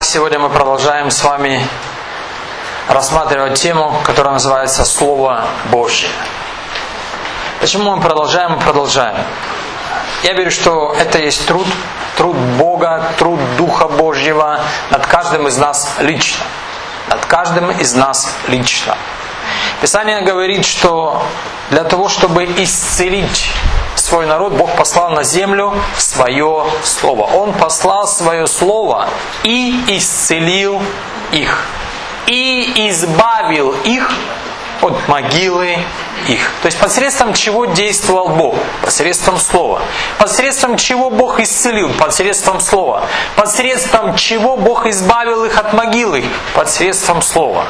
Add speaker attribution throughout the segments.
Speaker 1: сегодня мы продолжаем с вами рассматривать тему, которая называется «Слово Божье». Почему мы продолжаем и продолжаем? Я верю, что это есть труд Бога, труд Духа Божьего над каждым из нас лично. Над каждым из нас лично. Писание говорит, что для того, чтобы исцелить свой народ, Бог послал на землю Свое Слово. Он послал Свое Слово и исцелил их. И избавил их от могилы их. То есть посредством чего действовал Бог? Посредством Слова. Посредством чего Бог исцелил? Посредством Слова. Посредством чего Бог избавил их от могилы? Посредством Слова.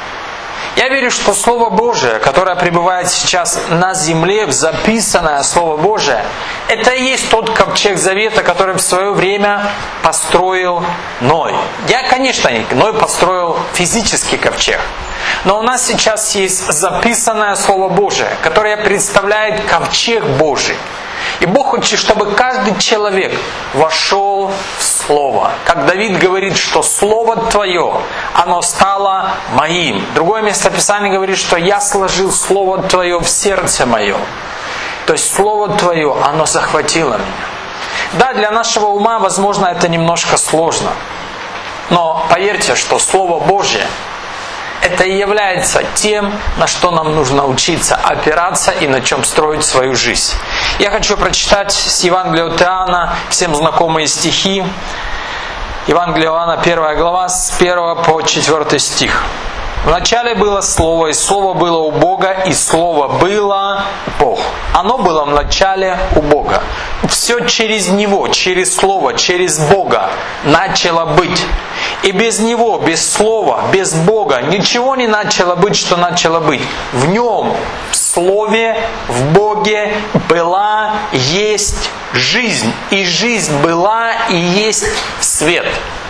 Speaker 1: Я верю, что Слово Божие, которое пребывает сейчас на земле, записанное Слово Божие, это и есть тот ковчег завета, который в свое время построил Ной. Конечно, Ной построил физический ковчег. Но у нас сейчас есть записанное Слово Божие, которое представляет ковчег Божий. И Бог хочет, чтобы каждый человек вошел в Слово. Как Давид говорит, что Слово Твое, оно стало моим. Другое место Писания говорит, что я сложил Слово Твое в сердце мое. То есть Слово Твое, оно захватило меня. Да, для нашего ума, возможно, это немножко сложно. Но поверьте, что Слово Божье, это и является тем, на что нам нужно учиться, опираться и на чем строить свою жизнь. Я хочу прочитать с Евангелия от Иоанна, всем знакомые стихи. Евангелие Иоанна, 1 глава, с 1 по 4 стих. «Вначале было Слово, и Слово было у Бога, и Слово было Бог. Оно было в начале у Бога. Все через Него, через Слово, через Бога начало быть. И без Него, без Слова, без Бога ничего не начало быть, что начало быть. В Нем, в Слове, в Боге была, есть жизнь. И жизнь была, и есть свет».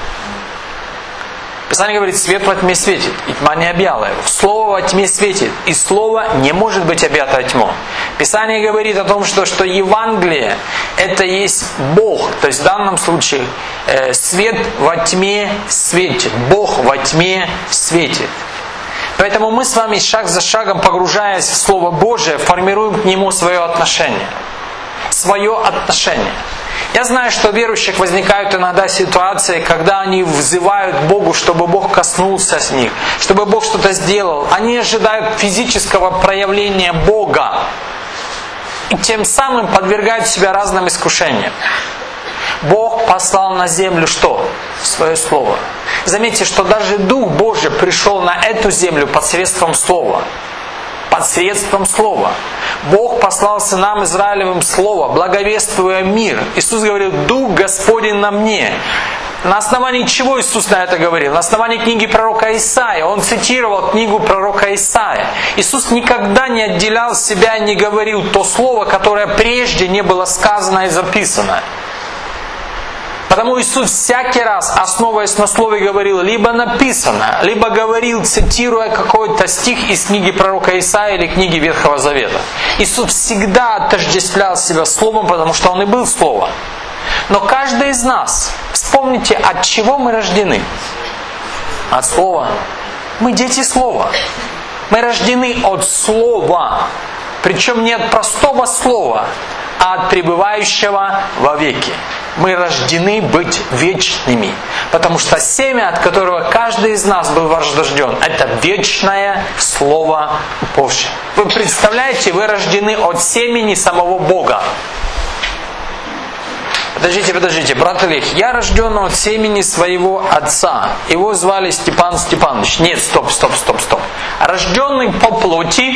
Speaker 1: Писание говорит, свет во тьме светит, и тьма не объяла его. Слово во тьме светит, и Слово не может быть объято тьмой. Писание говорит о том, что Евангелие это есть Бог. То есть в данном случае свет во тьме светит. Бог во тьме светит. Поэтому мы с вами шаг за шагом, погружаясь в Слово Божие, формируем к Нему свое отношение. Свое отношение. Я знаю, что у верующих возникают иногда ситуации, когда они взывают Богу, чтобы Бог коснулся с них, чтобы Бог что-то сделал. Они ожидают физического проявления Бога и тем самым подвергают себя разным искушениям. Бог послал на землю что? Свое Слово. Заметьте, что даже Дух Божий пришел на эту землю посредством Слова. Посредством Слова. Бог послал сынам Израилевым Слово, благовествуя мир. Иисус говорил, Дух Господень на мне. На основании чего Иисус на это говорил? На основании книги пророка Исаия. Он цитировал книгу пророка Исаия. Иисус никогда не отделял себя и не говорил то слово, которое прежде не было сказано и записано. Потому Иисус всякий раз, основываясь на Слове, говорил либо написано, либо говорил, цитируя какой-то стих из книги пророка Исаия или книги Ветхого Завета. Иисус всегда отождествлял себя Словом, потому что Он и был Слово. Но каждый из нас, вспомните, от чего мы рождены? От Слова. Мы дети Слова. Мы рождены от Слова. Причем не от простого слова, а от пребывающего вовеки. Мы рождены быть вечными. Потому что семя, от которого каждый из нас был рожден, это вечное Слово Божье. Вы представляете, вы рождены от семени самого Бога. Подождите, брат Олег, я рожден от семени своего отца. Его звали Степан Степанович. Нет, стоп. Рожденный по плоти.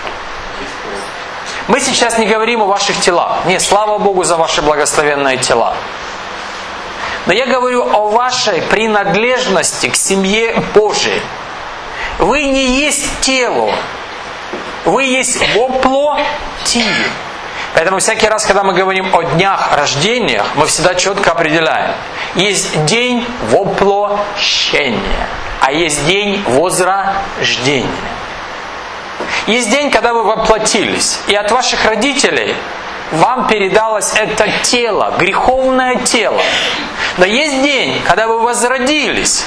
Speaker 1: Мы сейчас не говорим о ваших телах. Нет, слава Богу за ваши благословенные тела. Но я говорю о вашей принадлежности к семье Божией. Вы не есть тело. Вы есть во плоти. Поэтому всякий раз, когда мы говорим о днях рождения, мы всегда четко определяем. Есть день воплощения, а есть день возрождения. Есть день, когда вы воплотились, и от ваших родителей вам передалось это тело, греховное тело. Но есть день, когда вы возродились.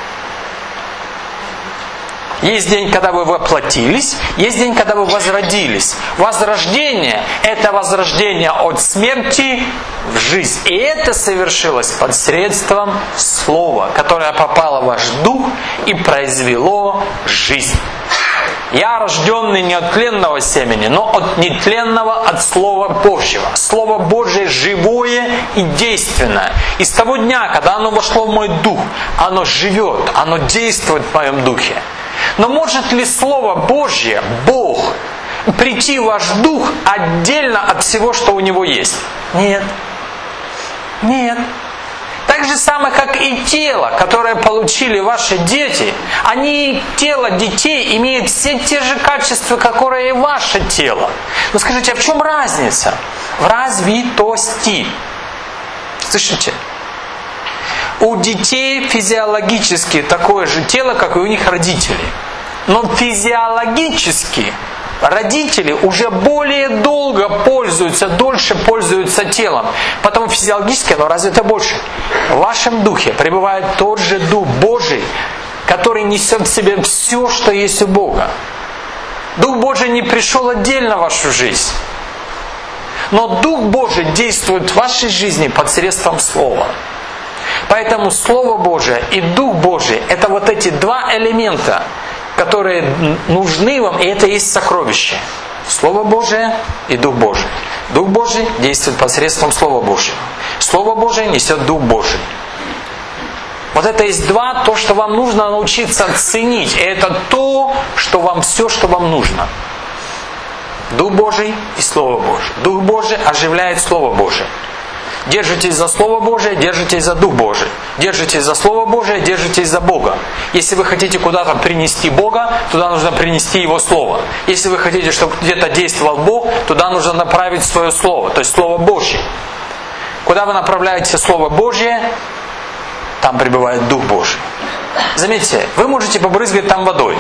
Speaker 1: Есть день, когда вы воплотились, есть день, когда вы возродились. Возрождение – это возрождение от смерти в жизнь. И это совершилось посредством Слова, которое попало в ваш дух и произвело жизнь. Я рожденный не от тленного семени, но от нетленного, от Слова Божьего. Слово Божие живое и действенное. И с того дня, когда оно вошло в мой дух, оно живет, оно действует в моем духе. Но может ли Слово Божье, Бог, прийти в ваш дух отдельно от всего, что у него есть? Нет. Нет. Так же самое, как и тело, которое получили ваши дети, тело детей имеет все те же качества, которые и ваше тело. Но скажите, а в чем разница? В развитости. Слышите? У детей физиологически такое же тело, как и у них родителей. Но физиологически родители уже более долго дольше пользуются телом. Потому физиологически оно развито больше. В вашем духе пребывает тот же Дух Божий, который несет в себе все, что есть у Бога. Дух Божий не пришел отдельно в вашу жизнь. Но Дух Божий действует в вашей жизни посредством Слова. Поэтому Слово Божие и Дух Божий – это вот эти два элемента, которые нужны вам, и это и есть сокровище. Слово Божие и Дух Божий. Дух Божий действует посредством Слова Божьего. Слово Божие несет Дух Божий. Вот это есть то, что вам нужно научиться ценить. И это все, что вам нужно. Дух Божий и Слово Божие. Дух Божий оживляет Слово Божие. Держитесь за Слово Божие, держитесь за Дух Божий. Держитесь за Слово Божие, держитесь за Бога. Если вы хотите куда-то принести Бога, туда нужно принести Его Слово. Если вы хотите, чтобы где-то действовал Бог, туда нужно направить свое Слово, то есть Слово Божье. Куда вы направляете Слово Божье, там пребывает Дух Божий. Заметьте, вы можете побрызгать там водой.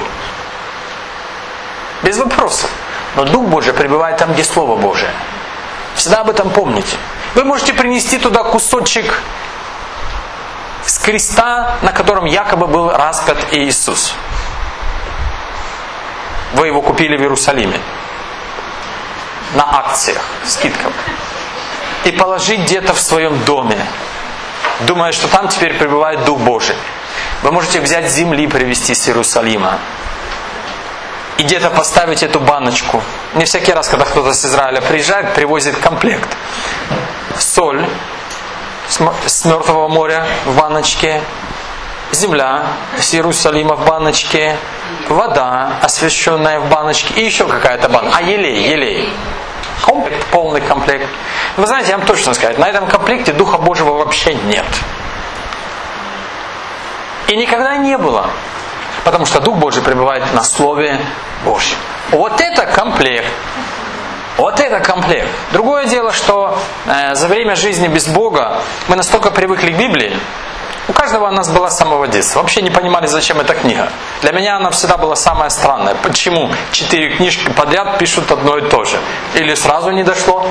Speaker 1: Без вопросов. Но Дух Божий пребывает там, где Слово Божие. Всегда об этом помните. Вы можете принести туда кусочек с креста, на котором якобы был распят Иисус. Вы его купили в Иерусалиме. На акциях, скидках. И положить где-то в своем доме, думая, что там теперь пребывает Дух Божий. Вы можете взять с земли, привезти с Иерусалима. И где-то поставить эту баночку. Не всякий раз, когда кто-то с Израиля приезжает, привозит комплект. Соль с Мертвого моря в баночке, земля с Иерусалима в баночке, вода, освященная в баночке, и еще какая-то баночка. Елей. Комплект, полный комплект. Вы знаете, я вам точно скажу, на этом комплекте Духа Божьего вообще нет. И никогда не было. Потому что Дух Божий пребывает на Слове Божьем. Вот это комплект. Вот это комплект. Другое дело, что за время жизни без Бога мы настолько привыкли к Библии. У каждого у нас была с самого детства. Вообще не понимали, зачем эта книга. Для меня она всегда была самая странная. Почему 4 книжки подряд пишут одно и то же? Или сразу не дошло?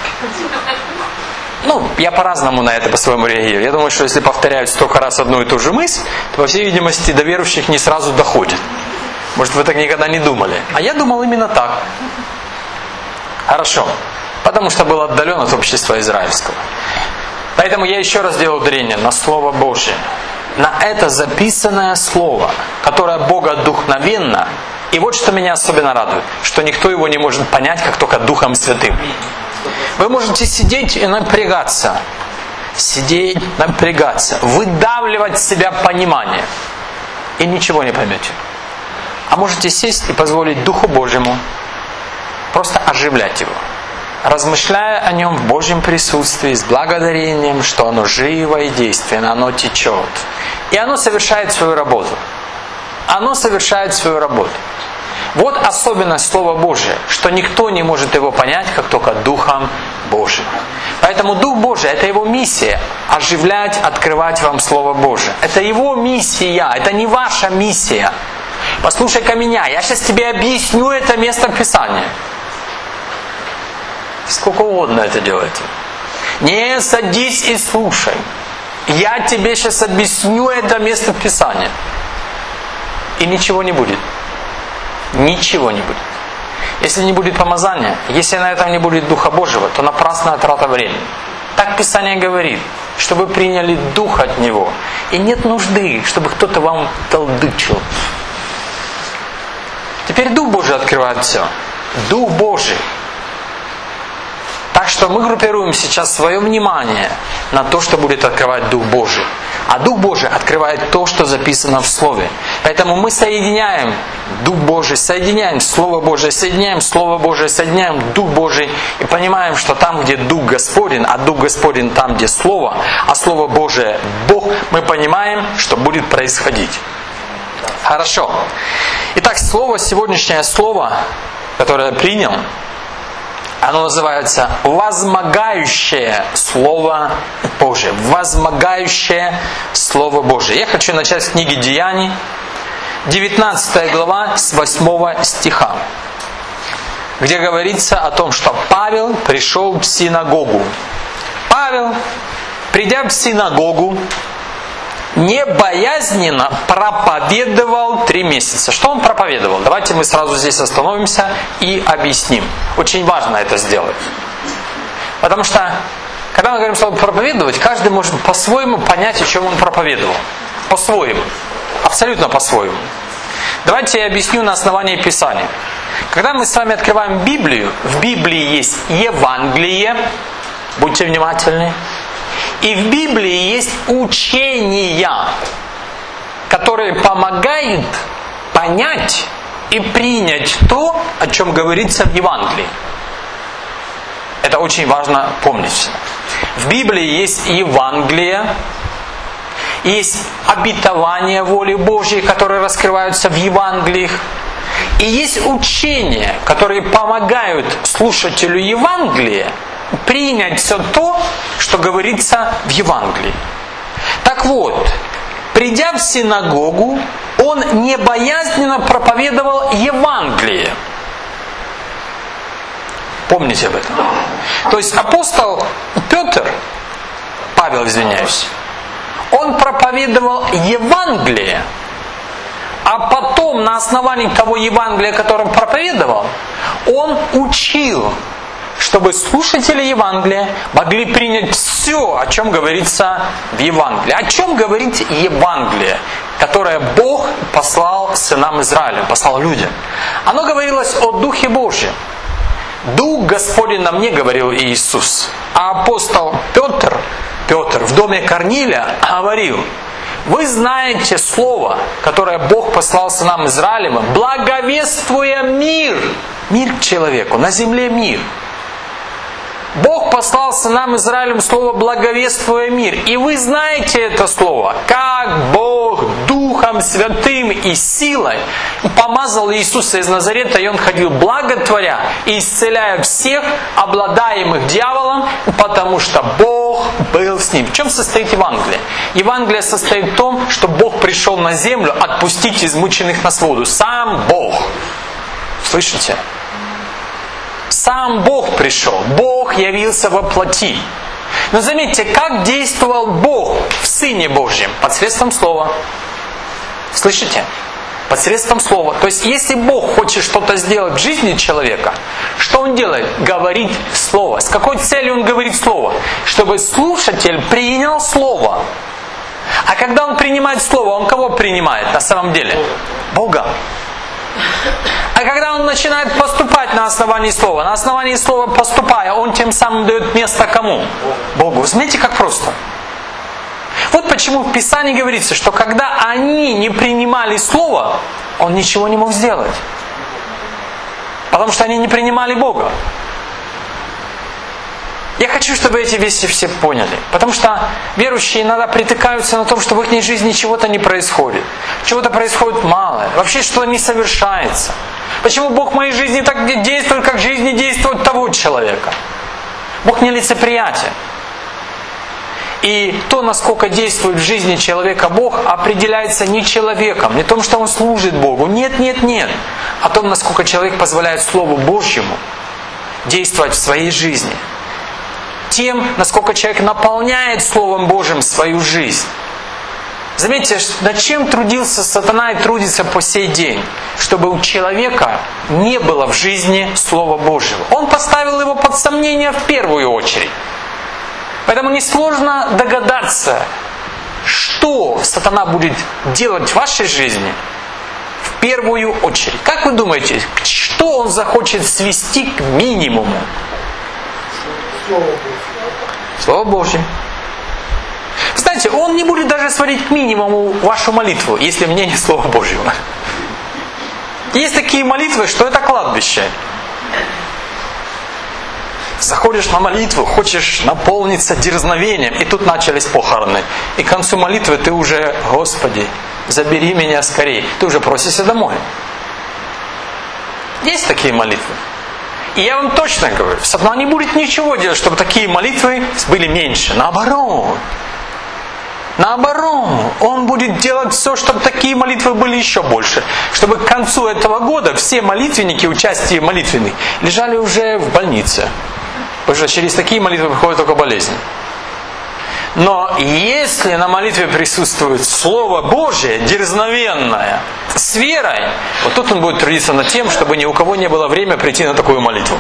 Speaker 1: Я по-разному на это по-своему реагирую. Я думаю, что если повторяют столько раз одну и ту же мысль, то, по всей видимости, до верующих не сразу доходит. Может, вы так никогда не думали. А я думал именно так. Хорошо. Потому что был отдален от общества израильского. Поэтому я еще раз делаю ударение на Слово Божье. На это записанное Слово, которое богодухновенно. И вот что меня особенно радует, что никто его не может понять, как только Духом Святым. Вы можете сидеть и напрягаться. Сидеть, напрягаться. Выдавливать в себя понимание. И ничего не поймете. А можете сесть и позволить Духу Божьему просто оживлять его. Размышляя о нем в Божьем присутствии, с благодарением, что оно живо и действенно, оно течет. И оно совершает свою работу. Оно совершает свою работу. Вот особенность Слова Божия, что никто не может его понять, как только Духом Божиим. Поэтому Дух Божий – это Его миссия – оживлять, открывать вам Слово Божие. Это Его миссия, это не ваша миссия. Послушай-ка меня, я сейчас тебе объясню это место Писания. Сколько угодно это делайте. Не садись и слушай. Я тебе сейчас объясню это место Писания. И ничего не будет. Ничего не будет. Если не будет помазания, если на этом не будет Духа Божьего, то напрасная трата времени. Так Писание говорит, что вы приняли Дух от Него. И нет нужды, чтобы кто-то вам толдычил. Теперь Дух Божий открывает все. Дух Божий. Так что мы группируем сейчас свое внимание на то, что будет открывать Дух Божий. А Дух Божий открывает то, что записано в Слове. Поэтому мы соединяем Дух Божий, соединяем Слово Божие, соединяем Слово Божие, соединяем Дух Божий и понимаем, что там, где Дух Господень, а Дух Господень там, где Слово, а Слово Божие Бог, мы понимаем, что будет происходить. Хорошо. Итак, сегодняшнее слово, которое я принял, оно называется «Возмогающее Слово Божие». «Возмогающее Слово Божие». Я хочу начать с книги Деяний, 19 глава, с 8 стиха, где говорится о том, что Павел пришел в синагогу. Павел, придя в синагогу, небоязненно проповедовал 3 месяца. Что он проповедовал? Давайте мы сразу здесь остановимся и объясним. Очень важно это сделать. Потому что, когда мы говорим слово проповедовать, каждый может по-своему понять, о чем он проповедовал. По-своему. Абсолютно по-своему. Давайте я объясню на основании Писания. Когда мы с вами открываем Библию, в Библии есть Евангелие. Будьте внимательны. И в Библии есть учения, которые помогают понять и принять то, о чем говорится в Евангелии. Это очень важно помнить. В Библии есть Евангелие, есть обетование воли Божьей, которые раскрываются в Евангелиях, и есть учения, которые помогают слушателю Евангелия принять все то, что говорится в Евангелии. Так вот, придя в синагогу, он небоязненно проповедовал Евангелие. Помните об этом. То есть апостол Петр, Павел, извиняюсь, он проповедовал Евангелие, а потом на основании того Евангелия, которое он проповедовал, он учил, чтобы слушатели Евангелия могли принять все, о чем говорится в Евангелии. О чем говорит Евангелие, которое Бог послал сынам Израиля, послал людям? Оно говорилось о Духе Божьем. Дух Господень на мне, говорил Иисус. А апостол Петр в доме Корнилия говорил: вы знаете слово, которое Бог послал сынам Израилевым, благовествуя мир. Мир к человеку, на земле мир. Бог послал сынам Израилем слово «благовествуя мир». И вы знаете это слово, как Бог Духом Святым и силой помазал Иисуса из Назарета, и Он ходил благотворя и исцеляя всех, обладаемых дьяволом, потому что Бог был с ним. В чем состоит Евангелие? Евангелие состоит в том, что Бог пришел на землю отпустить измученных на свободу. Сам Бог. Слышите? Сам Бог пришел. Бог явился во плоти. Но заметьте, как действовал Бог в Сыне Божьем? Посредством Слова. Слышите? Посредством Слова. То есть, если Бог хочет что-то сделать в жизни человека, что Он делает? Говорит Слово. С какой целью Он говорит Слово? Чтобы слушатель принял Слово. А когда он принимает Слово, он кого принимает на самом деле? Бога. А когда он начинает поступать на основании слова поступая, он тем самым дает место кому? Богу. Знаете, как просто? Вот почему в Писании говорится, что когда они не принимали слово, он ничего не мог сделать. Потому что они не принимали Бога. Я хочу, чтобы эти вещи все поняли. Потому что верующие иногда притыкаются на том, что в их жизни чего-то не происходит. Чего-то происходит мало. Вообще что-то не совершается. Почему Бог в моей жизни так действует, как в жизни действует того человека? Бог не лицеприятен. И то, насколько действует в жизни человека Бог, определяется не человеком, не том, что он служит Богу. Нет. А том, насколько человек позволяет Слову Божьему действовать в своей жизни. тем, насколько человек наполняет Словом Божьим свою жизнь. Заметьте, над чем трудился сатана и трудится по сей день, чтобы у человека не было в жизни Слова Божьего. Он поставил его под сомнение в первую очередь. Поэтому несложно догадаться, что сатана будет делать в вашей жизни в первую очередь. Как вы думаете, что он захочет свести к минимуму? Слово Божье. Знаете, он не будет даже сводить к минимуму вашу молитву, если в ней нет Слова Божьего. Есть такие молитвы, что это кладбище. Заходишь на молитву, хочешь наполниться дерзновением, и тут начались похороны. И к концу молитвы ты уже: Господи, забери меня скорее. Ты уже просишься домой. Есть такие молитвы. И я вам точно говорю, сатана не будет ничего делать, чтобы такие молитвы были меньше. Наоборот, он будет делать все, чтобы такие молитвы были еще больше. Чтобы к концу этого года все молитвенники, участники молитвенных, лежали уже в больнице. Потому что через такие молитвы приходит только болезнь. Но если на молитве присутствует Слово Божие, дерзновенное, с верой, вот тут он будет трудиться над тем, чтобы ни у кого не было времени прийти на такую молитву.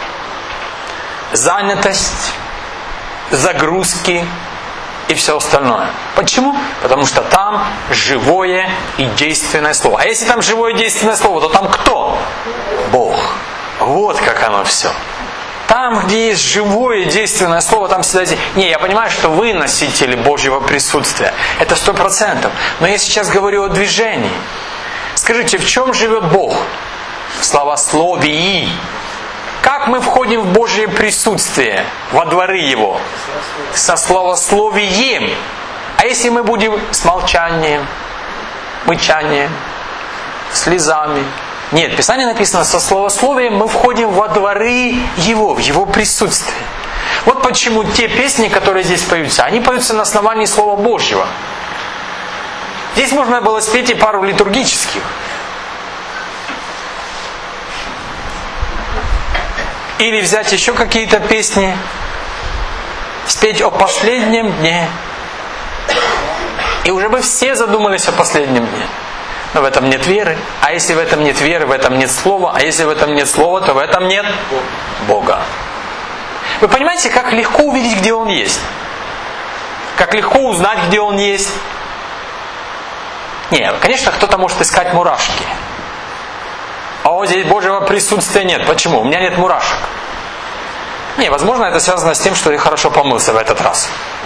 Speaker 1: Занятость, загрузки и все остальное. Почему? Потому что там живое и действенное Слово. А если там живое и действенное Слово, то там кто? Бог. Вот как оно все. Там, где есть живое действенное Слово, там всегда есть... Не, я понимаю, что вы носители Божьего присутствия. Это 100%. Но я сейчас говорю о движении. Скажите, в чем живет Бог? В славословии. Как мы входим в Божье присутствие, во дворы Его? Со славословием. А если мы будем с молчанием, мычанием, слезами? Нет, в Писании написано, со славословием мы входим во дворы Его, в Его присутствие. Вот почему те песни, которые здесь поются, они поются на основании Слова Божьего. Здесь можно было спеть и пару литургических. Или взять еще какие-то песни, спеть о последнем дне. И уже бы все задумались о последнем дне. Но в этом нет веры. А если в этом нет веры, в этом нет слова. А если в этом нет слова, то в этом нет Бога. Вы понимаете, как легко увидеть, где Он есть? Как легко узнать, где Он есть? Нет, конечно, кто-то может искать мурашки. А вот здесь Божьего присутствия нет. Почему? У меня нет мурашек. Не, возможно, это связано с тем, что я хорошо помылся в этот раз.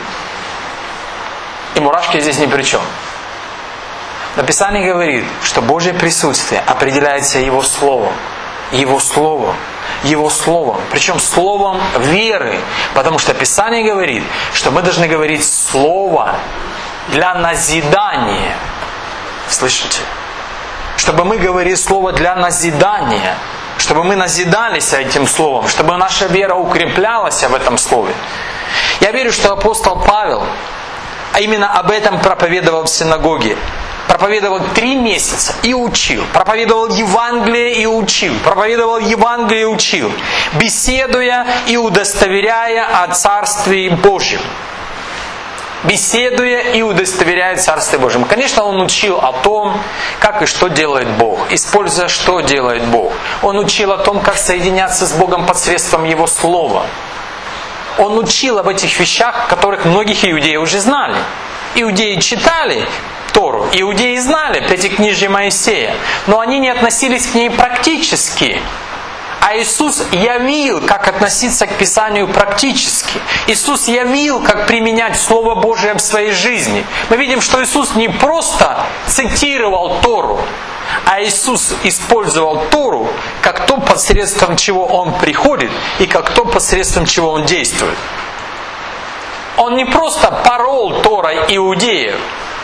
Speaker 1: И мурашки здесь ни при чем. Но Писание говорит, что Божье присутствие определяется Его Словом. Его Словом. Его Словом. Причем Словом веры. Потому что Писание говорит, что мы должны говорить Слово для назидания. Слышите? Чтобы мы говорили Слово для назидания. Чтобы мы назидались этим Словом. Чтобы наша вера укреплялась в этом Слове. Я верю, что апостол Павел, а именно об этом проповедовал в синагоге. Проповедовал 3 месяца и учил. Проповедовал Евангелие и учил. Проповедовал Евангелие и учил. Беседуя и удостоверяя о Царстве Божьем. Беседуя и удостоверяя Царстве Божьем. Конечно, он учил о том, как и что делает Бог. Используя, что делает Бог. Он учил о том, как соединяться с Богом посредством Его Слова. Он учил об этих вещах, которых многих иудеи уже знали. Иудеи читали Тору, иудеи знали Пятикнижие Моисея, но они не относились к ней практически. А Иисус явил, как относиться к Писанию практически. Иисус явил, как применять Слово Божие в своей жизни. Мы видим, что Иисус не просто цитировал Тору, а Иисус использовал Тору как то, посредством чего Он приходит, и как то, посредством чего Он действует. Он не просто порол Торой иудеев.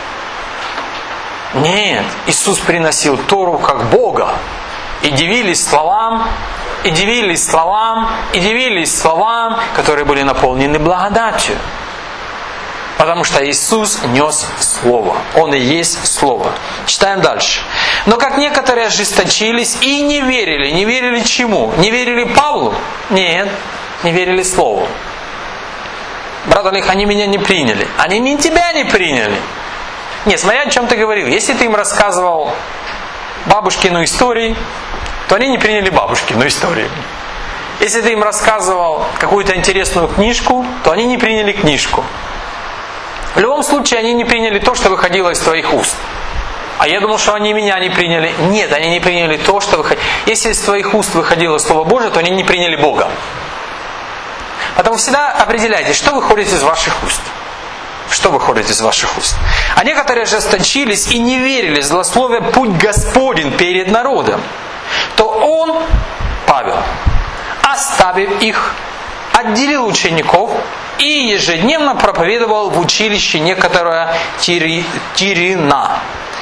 Speaker 1: Нет, Иисус приносил Тору как Бога. И дивились словам, которые были наполнены благодатью. Потому что Иисус нес Слово. Он и есть Слово. Читаем дальше. Но как некоторые ожесточились и не верили. Не верили чему? Не верили Павлу? Нет, не верили Слову. брат Олег, они меня не приняли. Они тебя не приняли. Нет, смотря о чем ты говорил. Если ты им рассказывал бабушкину историю, то они не приняли бабушкину историю. Если ты им рассказывал какую-то интересную книжку, то они не приняли книжку. В любом случае, они не приняли то, что выходило из твоих уст. А я думал, что они меня не приняли. Нет, они не приняли то, что выходило. Если из твоих уст выходило Слово Божие, то они не приняли Бога. Поэтому всегда определяйте, что выходит из ваших уст. Что выходит из ваших уст. А некоторые ожесточились и не верили, злословя путь Господень перед народом. То он, Павел, оставив их, отделил учеников и ежедневно проповедовал в училище некоторое Тирина.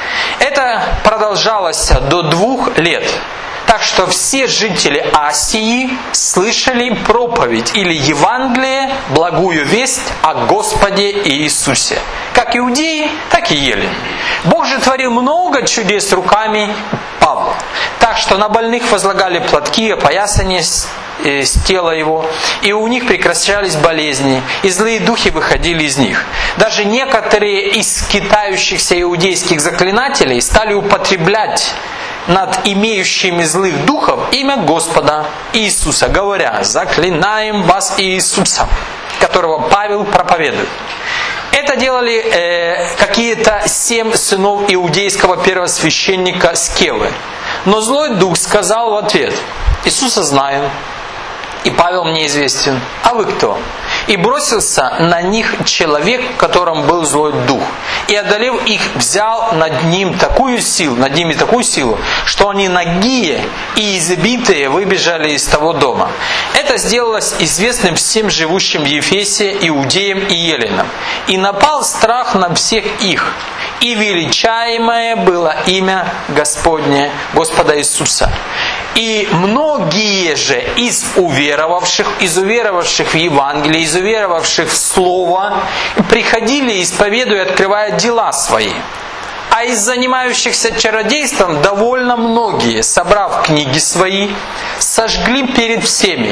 Speaker 1: Это продолжалось до 2 лет. Так что все жители Асии слышали проповедь или Евангелие, благую весть о Господе Иисусе. Как иудеи, так и елены. Бог же творил много чудес руками Павла. Так что на больных возлагали платки, опоясания с тела его, и у них прекращались болезни, и злые духи выходили из них. Даже некоторые из скитающихся иудейских заклинателей стали употреблять над имеющими злых духов имя Господа Иисуса, говоря: «Заклинаем вас Иисусом, которого Павел проповедует». Это делали какие-то 7 сынов иудейского первосвященника Скевы. Но злой дух сказал в ответ: «Иисуса знаю, и Павел мне известен, а вы кто?» И бросился на них человек, в котором был злой дух. И, одолев их, взял над ними такую силу, что они нагие и избитые выбежали из того дома. Это сделалось известным всем живущим в Ефесе, иудеям и еленам. И напал страх на всех их. И величаемое было имя Господне, Господа Иисуса. И многие же из уверовавших в Евангелие, из уверовавших в Слово, приходили, исповедуя, открывая дела свои. А из занимающихся чародейством довольно многие, собрав книги свои, сожгли перед всеми.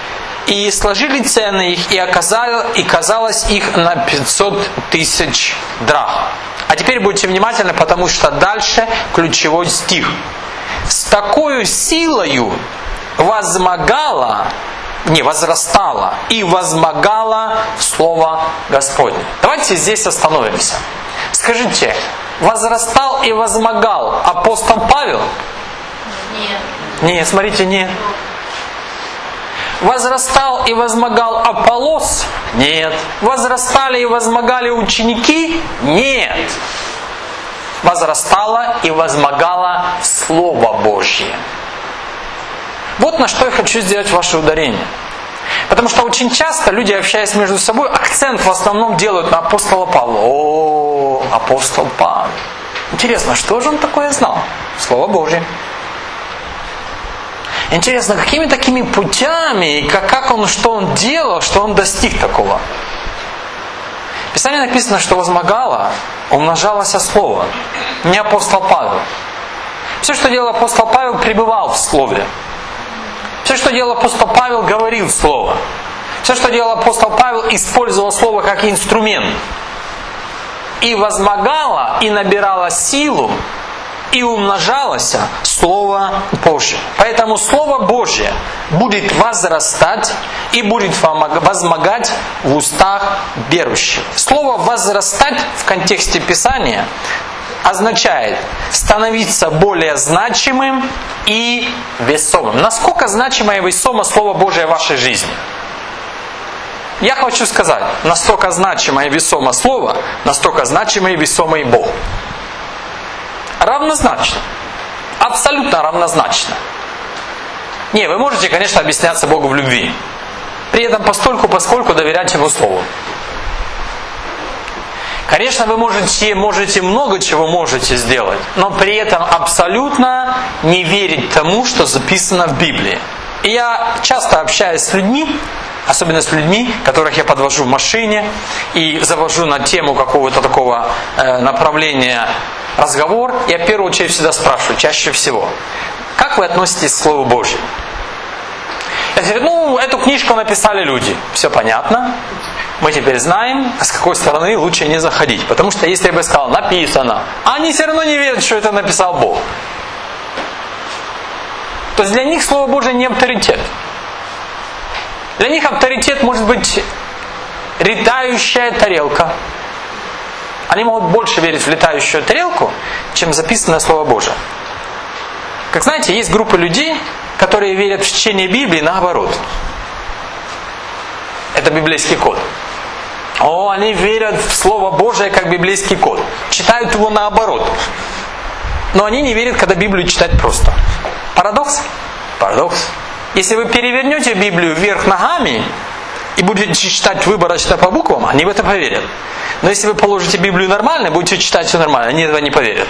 Speaker 1: И сложили цены их, и казалось их на 500 000 драхм. А теперь будьте внимательны, потому что дальше ключевой стих. С такой силою возрастало и возмогало Слово Господне. Давайте здесь остановимся. Скажите, возрастал и возмогал апостол Павел? Нет, смотрите, нет. Возрастал и возмогал Аполлос? Нет. Возрастали и возмогали ученики? Нет. Возрастало и возмогало Слово Божье. Вот на что я хочу сделать ваше ударение. Потому что очень часто люди, общаясь между собой, акцент в основном делают на апостола Павла. О, апостол Павел. Интересно, что же он такое знал? Слово Божье. Интересно, какими такими путями, что он делал, что он достиг такого? В Писании написано, что возмогало, умножалось Слово. Не апостол Павел. Все, что делал апостол Павел, пребывал в Слове. Все, что делал апостол Павел, говорил Слово. Все, что делал апостол Павел, использовал Слово как инструмент. И возмогало, и набирало силу, и умножалось Слово Божье. Поэтому Слово Божье будет возрастать и будет возмогать в устах верующих. Слово «возрастать» в контексте Писания означает становиться более значимым и весомым. Насколько значимо и весомо Слово Божие в вашей жизни? Я хочу сказать, настолько значимо и весомо Слово, настолько значимо и весомо и Бог. Равнозначно. Абсолютно равнозначно. Не, вы можете, конечно, объясняться Богу в любви. При этом поскольку доверять Его Слову. Конечно, вы можете много чего можете сделать, но при этом абсолютно не верить тому, что записано в Библии. И я часто общаюсь с людьми, особенно с людьми, которых я подвожу в машине и завожу на тему какого-то такого направления разговор, я в первую очередь всегда спрашиваю, чаще всего, как вы относитесь к Слову Божьему? Я говорю, эту книжку написали люди. Все понятно. мы теперь знаем, с какой стороны лучше не заходить. Потому что если я бы сказал «написано», они все равно не верят, что это написал Бог. То есть для них Слово Божие не авторитет. Для них авторитет может быть летающая тарелка. Они могут больше верить в летающую тарелку, чем записанное Слово Божие. Как знаете, есть группа людей, которые верят в чтение Библии наоборот. Это библейский код. Они верят в Слово Божие как библейский код. Читают его наоборот. Но они не верят, когда Библию читать просто. Парадокс? Парадокс. Если вы перевернете Библию вверх ногами и будете читать выборочно по буквам, они в это поверят. Но если вы положите Библию нормально, будете читать все нормально, они этого не поверят.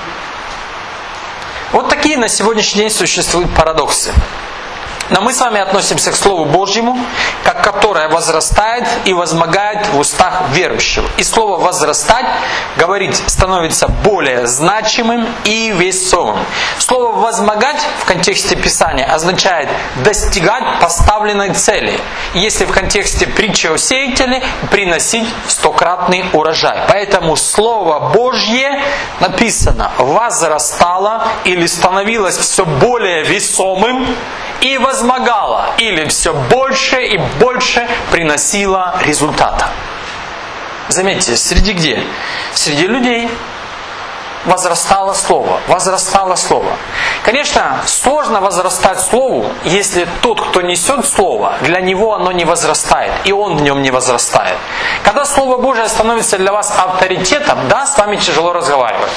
Speaker 1: Вот такие на сегодняшний день существуют парадоксы. Но мы с вами относимся к Слову Божьему, как которое возрастает и возмогает в устах верующего. И слово «возрастать» говорит, становится более значимым и весомым. Слово «возмогать» в контексте Писания означает достигать поставленной цели. Если в контексте притчи о сеятеле, приносить 100-кратный урожай. Поэтому Слово Божье написано возрастало или становилось все более весомым и возмогала, или все больше и больше приносила результата. Заметьте, среди где? Среди людей возрастало Слово, возрастало Слово. Конечно, сложно возрастать Слову, если тот, кто несет Слово, для него оно не возрастает, и он в нем не возрастает. Когда Слово Божие становится для вас авторитетом, да, с вами тяжело разговаривать.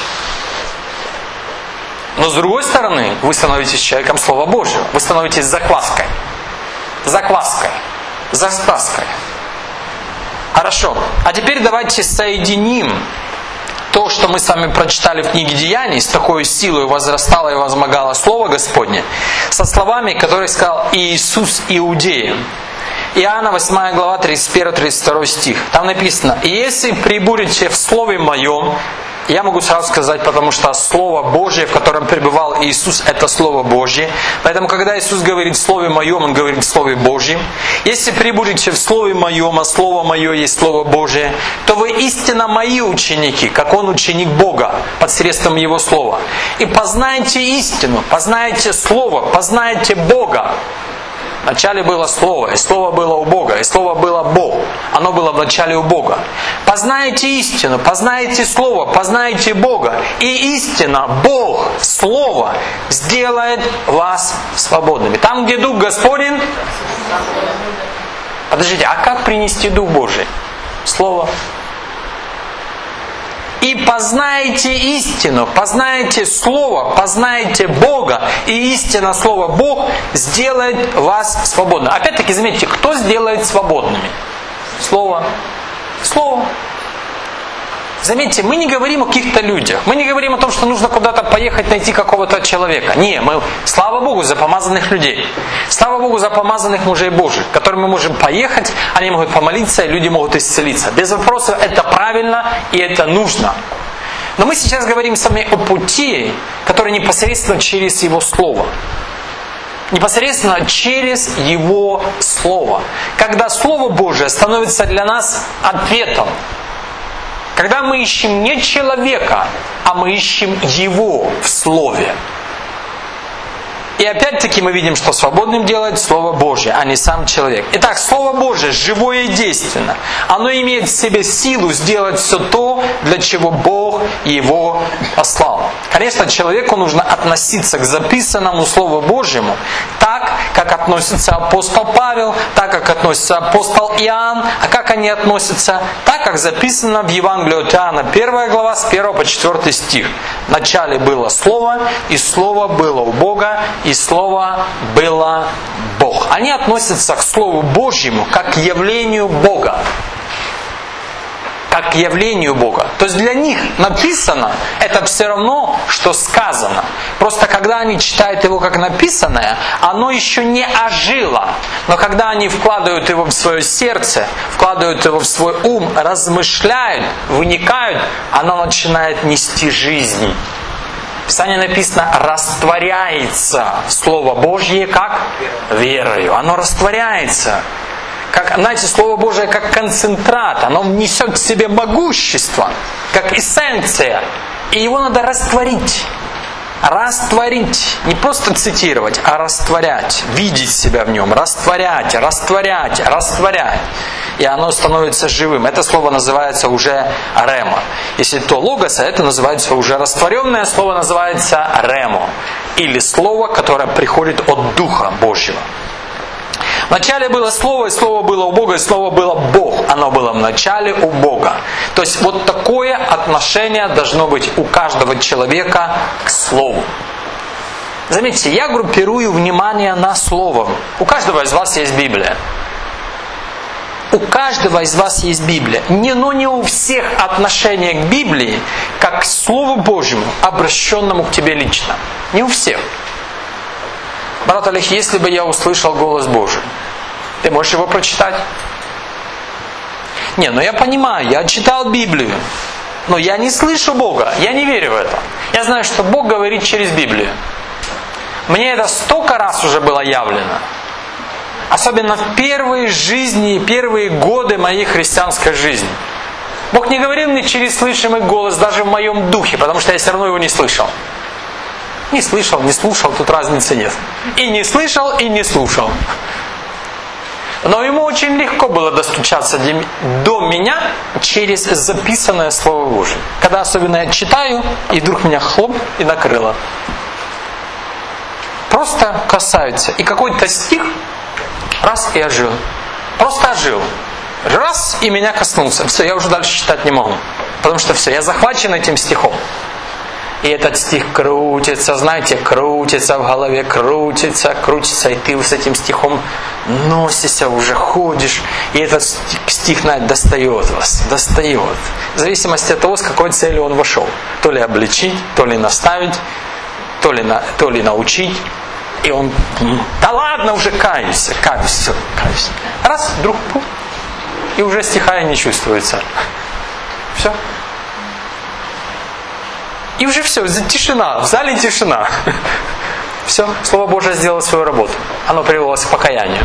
Speaker 1: Но с другой стороны, вы становитесь человеком Слова Божьего. Вы становитесь закваской. Закваской. Заставской. Хорошо. А теперь давайте соединим то, что мы с вами прочитали в книге Деяний, с такой силой возрастало и возмогало Слово Господне, со словами, которые сказал Иисус иудеям. Иоанна 8 глава 31-32 стих. Там написано: «И если прибудете в Слове Моем», я могу сразу сказать, потому что Слово Божье, в котором пребывал Иисус, это Слово Божье. Поэтому, когда Иисус говорит в Слове Моем, Он говорит в Слове Божьем. Если прибудете в Слове Моем, а Слово Мое есть Слово Божье, то вы истинно Мои ученики, как Он ученик Бога, посредством Его Слова. И познаете истину, познаете Слово, познаете Бога. Вначале было Слово, и Слово было у Бога, и Слово было Бог. Оно было вначале у Бога. Познаете истину, познаете Слово, познаете Бога. И истина, Бог, Слово сделает вас свободными. Там, где Дух Господень... Подождите, а как принести Дух Божий? Слово. И познаете истину, познаете Слово, познаете Бога, и истина Слова Бог сделает вас свободными. Опять-таки, заметьте, кто сделает свободными? Слово. Слово. Заметьте, мы не говорим о каких-то людях. Мы не говорим о том, что нужно куда-то поехать найти какого-то человека. Не, мы, слава Богу, за помазанных людей. Слава Богу, за помазанных мужей Божьих, к которым мы можем поехать, они могут помолиться, и люди могут исцелиться. Без вопросов, это правильно и это нужно. Но мы сейчас говорим с вами о пути, который непосредственно через Его Слово. Непосредственно через Его Слово. Когда Слово Божие становится для нас ответом. Когда мы ищем не человека, а мы ищем Его в Слове. И опять-таки мы видим, что свободным делает Слово Божье, а не сам человек. Итак, Слово Божье живое и действенно. Оно имеет в себе силу сделать все то, для чего Бог его послал. Конечно, человеку нужно относиться к записанному Слову Божьему так, как относится апостол Павел, так, как относится апостол Иоанн. А как они относятся? Так, как записано в Евангелии от Иоанна, 1 глава, с 1 по 4 стих. Вначале было Слово, и Слово было у Бога, и Слово было Бог. Они относятся к Слову Божьему как к явлению Бога. Как к явлению Бога. То есть для них написано, это все равно, что сказано. Просто когда они читают его как написанное, оно еще не ожило. Но когда они вкладывают его в свое сердце, вкладывают его в свой ум, размышляют, вникают, оно начинает нести жизнь. В Писании написано: растворяется Слово Божье как верою. Оно растворяется. знаете, Слово Божие как концентрат, оно несет в себе могущество, как эссенция. И его надо растворить. Растворить. Не просто цитировать, а растворять. Видеть себя в нем. Растворять, растворять, растворять. И оно становится живым. Это слово называется уже рема. Если то логоса, это называется уже растворенное слово, называется ремо. Или слово, которое приходит от Духа Божьего. Вначале было Слово, и Слово было у Бога, и Слово было Бог. Оно было в начале у Бога. То есть вот такое отношение должно быть у каждого человека к Слову. Заметьте, я группирую внимание на Слово. У каждого из вас есть Библия. У каждого из вас есть Библия. Но не у всех отношение к Библии, как к Слову Божьему, обращенному к тебе лично. Не у всех. Брат Олег, если бы я услышал голос Божий, ты можешь его прочитать? Но я понимаю, я читал Библию, но я не слышу Бога, я не верю в это. Я знаю, что Бог говорит через Библию. Мне это столько раз уже было явлено. Особенно в первые жизни, первые годы моей христианской жизни. Бог не говорил мне через слышимый голос даже в моем духе, потому что я все равно его не слышал. Не слышал, не слушал, тут разницы нет. И не слышал, и не слушал. Но ему очень легко было достучаться до меня через записанное Слово Божие. Когда особенно я читаю, и вдруг меня хлоп и накрыло. Просто касаются. И какой-то стих, раз и ожил. Просто ожил. Раз и меня коснулся. Все, я уже дальше читать не могу. Потому что все, я захвачен этим стихом. И этот стих крутится, знаете, крутится в голове, крутится, и ты с этим стихом носишься, уже ходишь, и этот стих, знаете, достает вас, достает. В зависимости от того, с какой целью он вошел. То ли обличить, то ли наставить, то ли научить. И он, да ладно, уже каюсь, все, каюсь. Раз, вдруг, и уже стиха и не чувствуется. Все. И уже все, тишина, в зале тишина. Все, Слово Божие сделало свою работу. Оно привело вас к покаянию.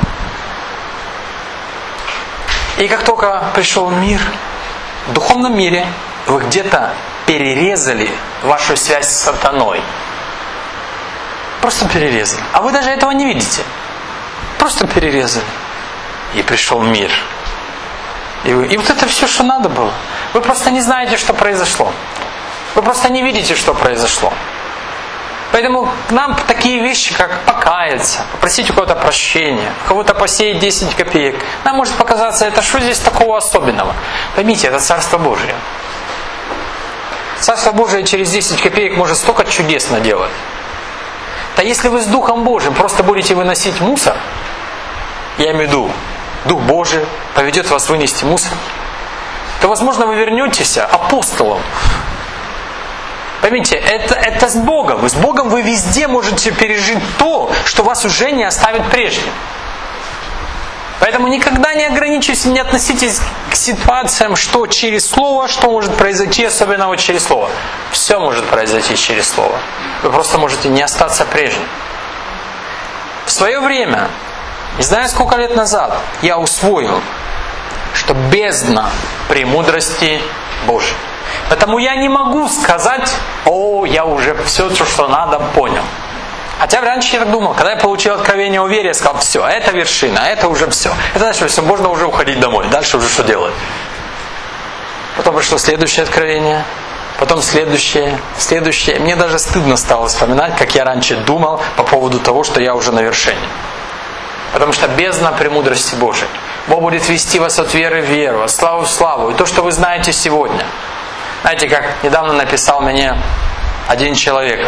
Speaker 1: И как только пришел мир, в духовном мире вы где-то перерезали вашу связь с сатаной. Просто перерезали. А вы даже этого не видите. Просто перерезали. И пришел мир. И вот это все, что надо было. Вы просто не знаете, что произошло. Вы просто не видите, что произошло. Поэтому нам такие вещи, как покаяться, попросить у кого-то прощения, кого-то посеять 10 копеек, нам может показаться, это что здесь такого особенного? Поймите, это Царство Божие. Царство Божие через 10 копеек может столько чудес наделать. Да если вы с Духом Божьим просто будете выносить мусор, я имею в виду, Дух Божий поведет вас вынести мусор, то, возможно, вы вернетесь апостолом. Поймите, это с Богом. И с Богом вы везде можете пережить то, что вас уже не оставит прежним. Поэтому никогда не ограничивайтесь, не относитесь к ситуациям, что через Слово, что может произойти, особенно вот через Слово. Все может произойти через Слово. Вы просто можете не остаться прежним. В свое время, не знаю сколько лет назад, я усвоил, что бездна премудрости Божьей. Поэтому я не могу сказать, я уже все, что надо, понял. Хотя раньше я так думал, когда я получил откровение о вере, я сказал, все, это вершина, это уже все. Это значит, все, можно уже уходить домой, дальше уже что делать? Потом пришло следующее откровение, потом следующее. Мне даже стыдно стало вспоминать, как я раньше думал по поводу того, что я уже на вершине. Потому что бездна премудрости Божией. Бог будет вести вас от веры в веру, от славы в славу. И то, что вы знаете сегодня. Знаете, как недавно написал мне один человек.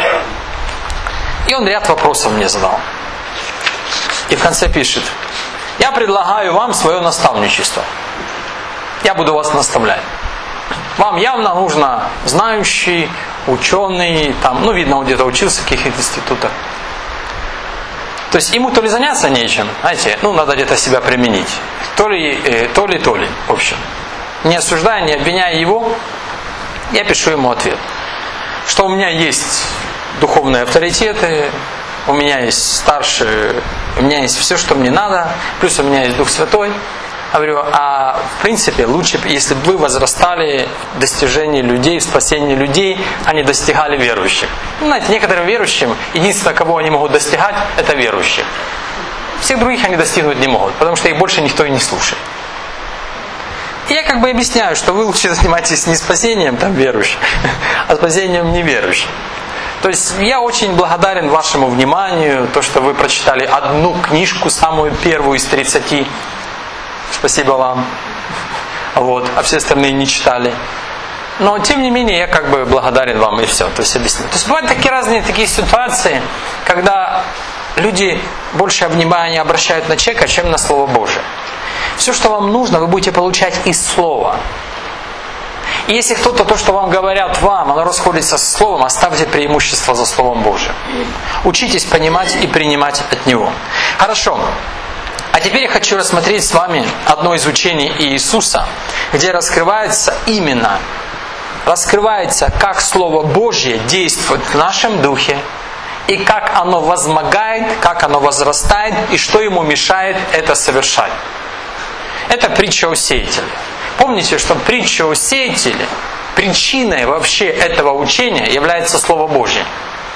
Speaker 1: И он ряд вопросов мне задал. И в конце пишет: я предлагаю вам свое наставничество. Я буду вас наставлять. Вам явно нужно знающий, ученый, видно, он где-то учился в каких-то институтах. То есть ему то ли заняться нечем, знаете, надо где-то себя применить. То ли, в общем. Не осуждая, не обвиняя его, я пишу ему ответ. Что у меня есть духовные авторитеты, у меня есть старшие у меня есть все, что мне надо, плюс у меня есть Дух Святой. Я говорю, а в принципе лучше, если бы вы возрастали в достижении людей, в спасении людей, а не достигали верующих. Ну, знаете, некоторым верующим, единственное, кого они могут достигать, это верующих. Всех других они достигнуть не могут, потому что их больше никто и не слушает. И я как бы объясняю, что вы лучше занимаетесь не спасением там верующих, а спасением неверующих. То есть я очень благодарен вашему вниманию, то, что вы прочитали одну книжку, самую первую из 30. Спасибо вам. Вот. А все остальные не читали. Но тем не менее я как бы благодарен вам и все. То есть объясню. То есть бывают такие разные такие ситуации, когда люди больше внимания обращают на человека, чем на Слово Божие. Все, что вам нужно, вы будете получать из Слова. И если кто-то то, что вам говорят вам, оно расходится со Словом, оставьте преимущество за Словом Божиим. Учитесь понимать и принимать от Него. Хорошо. А теперь я хочу рассмотреть с вами одно из учений Иисуса, где раскрывается, как Слово Божье действует в нашем духе, и как оно возмогает, как оно возрастает, и что ему мешает это совершать. Это притча о сеятеле. Помните, что притча о сеятеле, причиной вообще этого учения является Слово Божье.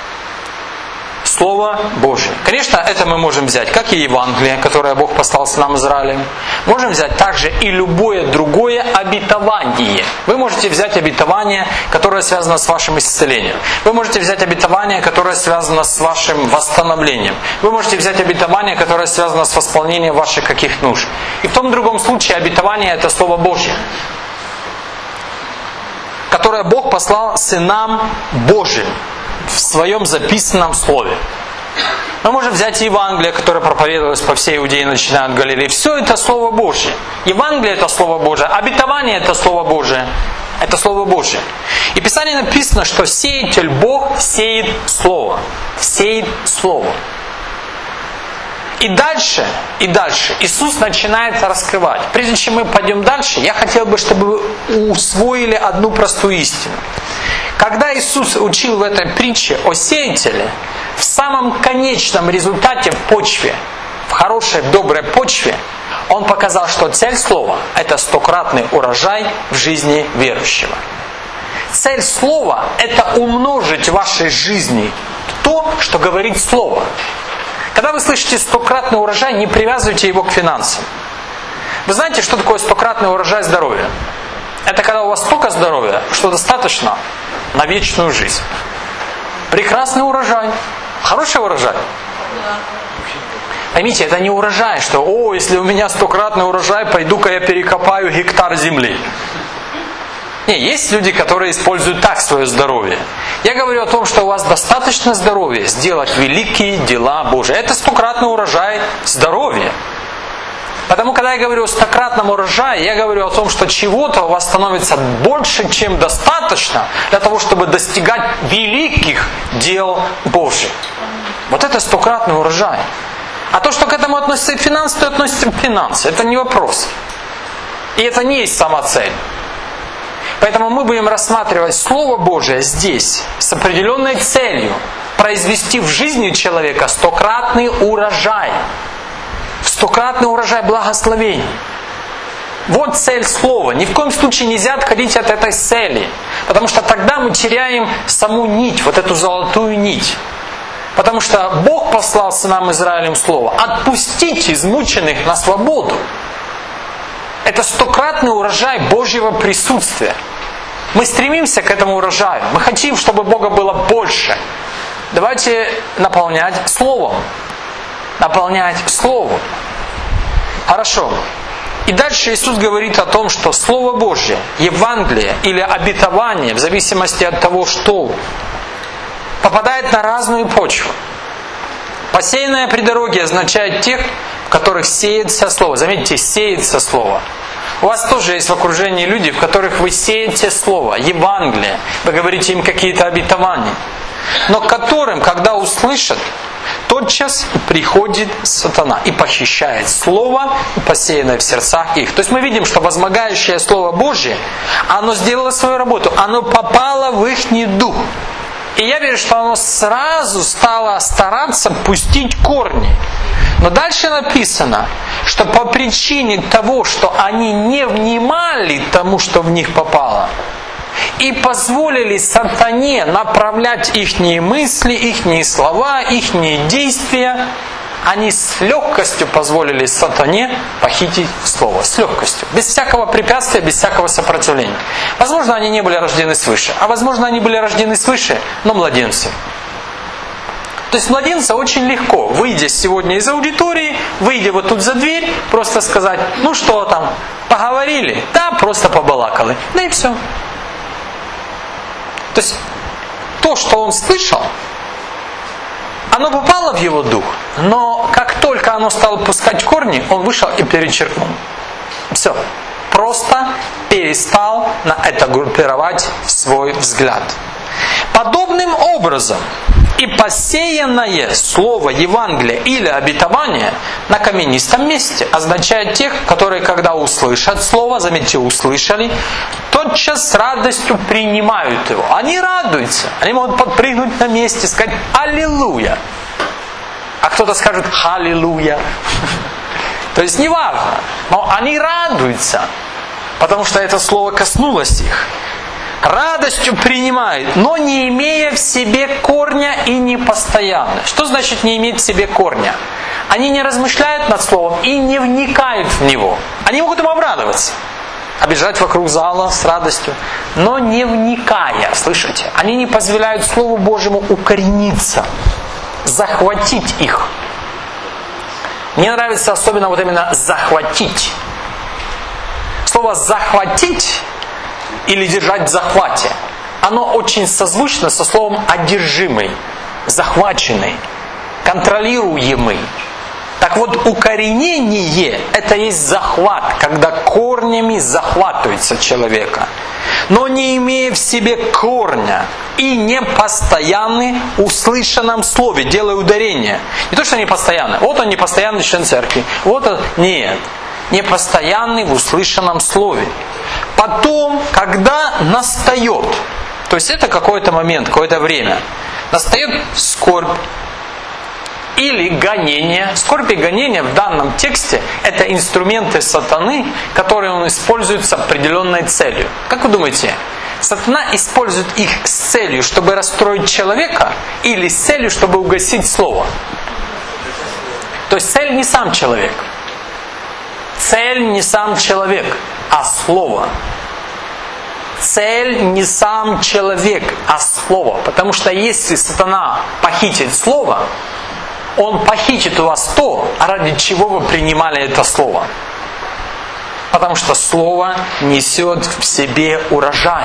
Speaker 1: Слово Божье. Конечно, это мы можем взять, как и Евангелие, которое Бог послал сынам Израиля. Можем взять также и любое другое обетование. Вы можете взять обетование, которое связано с вашим исцелением. Вы можете взять обетование, которое связано с вашим восстановлением. Вы можете взять обетование, которое связано с восполнением ваших каких нужд. И в том и другом случае обетование – это Слово Божье, которое Бог послал сынам Божьим в своем записанном слове. Мы можем взять Евангелие, которое проповедовалось по всей Иудее, начиная от Галилеи. Все это Слово Божье. Евангелие – это Слово Божье. Обетование – это Слово Божье. Это Слово Божье. И в Писании написано, что сеятель Бог сеет Слово. Сеет Слово. И дальше Иисус начинает раскрывать. Прежде чем мы пойдем дальше, я хотел бы, чтобы вы усвоили одну простую истину. Когда Иисус учил в этой притче о сеятеле, в самом конечном результате в почве, в хорошей, доброй почве, Он показал, что цель слова – это 100-кратный урожай в жизни верующего. Цель слова – это умножить в вашей жизни то, что говорит Слово. Когда вы слышите 100-кратный урожай, не привязывайте его к финансам. Вы знаете, что такое 100-кратный урожай здоровья? Это когда у вас столько здоровья, что достаточно на вечную жизнь. Прекрасный урожай. Хороший урожай. Поймите, это не урожай, что если у меня 100-кратный урожай, пойду-ка я перекопаю гектар земли. Не, есть люди, которые используют так свое здоровье. Я говорю о том, что у вас достаточно здоровья сделать великие дела Божии. Это 100-кратный урожай здоровья. Потому, когда я говорю о 100-кратном урожае, я говорю о том, что чего-то у вас становится больше, чем достаточно для того, чтобы достигать великих дел Божьих. Вот это 100-кратный урожай. А то, что к этому относится и финансы, то относится к финансам. Это не вопрос. И это не есть сама цель. Поэтому мы будем рассматривать Слово Божие здесь с определенной целью произвести в жизни человека 100-кратный урожай. 100-кратный урожай благословений. Вот цель слова. Ни в коем случае нельзя отходить от этой цели. Потому что тогда мы теряем саму нить, вот эту золотую нить. Потому что Бог послал сынам Израилем слово: отпустить измученных на свободу. Это 100-кратный урожай Божьего присутствия. Мы стремимся к этому урожаю. Мы хотим, чтобы Бога было больше. Давайте наполнять Словом. Наполнять Словом. Хорошо. И дальше Иисус говорит о том, что Слово Божье, Евангелие или обетование, в зависимости от того, что, попадает на разную почву. Посеянное при дороге означает тех, в которых сеется Слово. Заметьте, сеется Слово. У вас тоже есть в окружении люди, в которых вы сеете Слово, Евангелие. Вы говорите им какие-то обетования. Но к которым, когда услышат, тотчас приходит сатана и похищает Слово, посеянное в сердцах их. То есть мы видим, что возмогающее Слово Божье, оно сделало свою работу, оно попало в их дух. И я верю, что оно сразу стало стараться пустить корни. Но дальше написано, что по причине того, что они не внимали тому, что в них попало, и позволили сатане направлять ихние мысли, ихние слова, ихние действия, они с легкостью позволили сатане похитить слово. С легкостью. Без всякого препятствия, без всякого сопротивления. Возможно, они не были рождены свыше. А возможно, они были рождены свыше, но младенцы. То есть младенца очень легко, выйдя сегодня из аудитории, выйдя вот тут за дверь, просто сказать, ну что там, поговорили? Да, просто побалакали. Да и все. То есть то, что он слышал, оно попало в его дух, но как только оно стало пускать корни, он вышел и перечеркнул. Все. Просто перестал на это группировать свой взгляд. Подобным образом и посеянное слово Евангелия или обетование на каменистом месте означает тех, которые, когда услышат слово, заметьте, услышали, тотчас с радостью принимают его. Они радуются. Они могут подпрыгнуть на месте, сказать «Аллилуйя». А кто-то скажет «Аллилуйя». То есть неважно. Но они радуются, потому что это слово коснулось их. Радостью принимают, но не имея в себе корня и непостоянно. Что значит не иметь в себе корня? Они не размышляют над словом и не вникают в него. Они могут им обрадоваться, обежать вокруг зала с радостью, но не вникая, слышите? Они не позволяют Слову Божьему укорениться, захватить их. Мне нравится особенно вот именно захватить. Слово захватить или держать в захвате, оно очень созвучно со словом одержимый, захваченный, контролируемый. Так вот, укоренение – это есть захват, когда корнями захватывается человека. Но не имея в себе корня и не постоянны в услышанном слове, делая ударение. Не то, что не постоянно. Вот он непостоянный член церкви. Вот он. Нет. Непостоянный в услышанном слове. Потом, когда настает, то есть это какой-то момент, какое-то время, настает скорбь или гонение. Скорбь и гонение в данном тексте – это инструменты сатаны, которые он использует с определенной целью. Как вы думаете, сатана использует их с целью, чтобы расстроить человека, или с целью, чтобы угасить слово? То есть цель не сам человек. Цель не сам человек, а слово. Цель не сам человек, а слово. Потому что если сатана похитит слово, он похитит у вас то, ради чего вы принимали это слово. Потому что слово несет в себе урожай.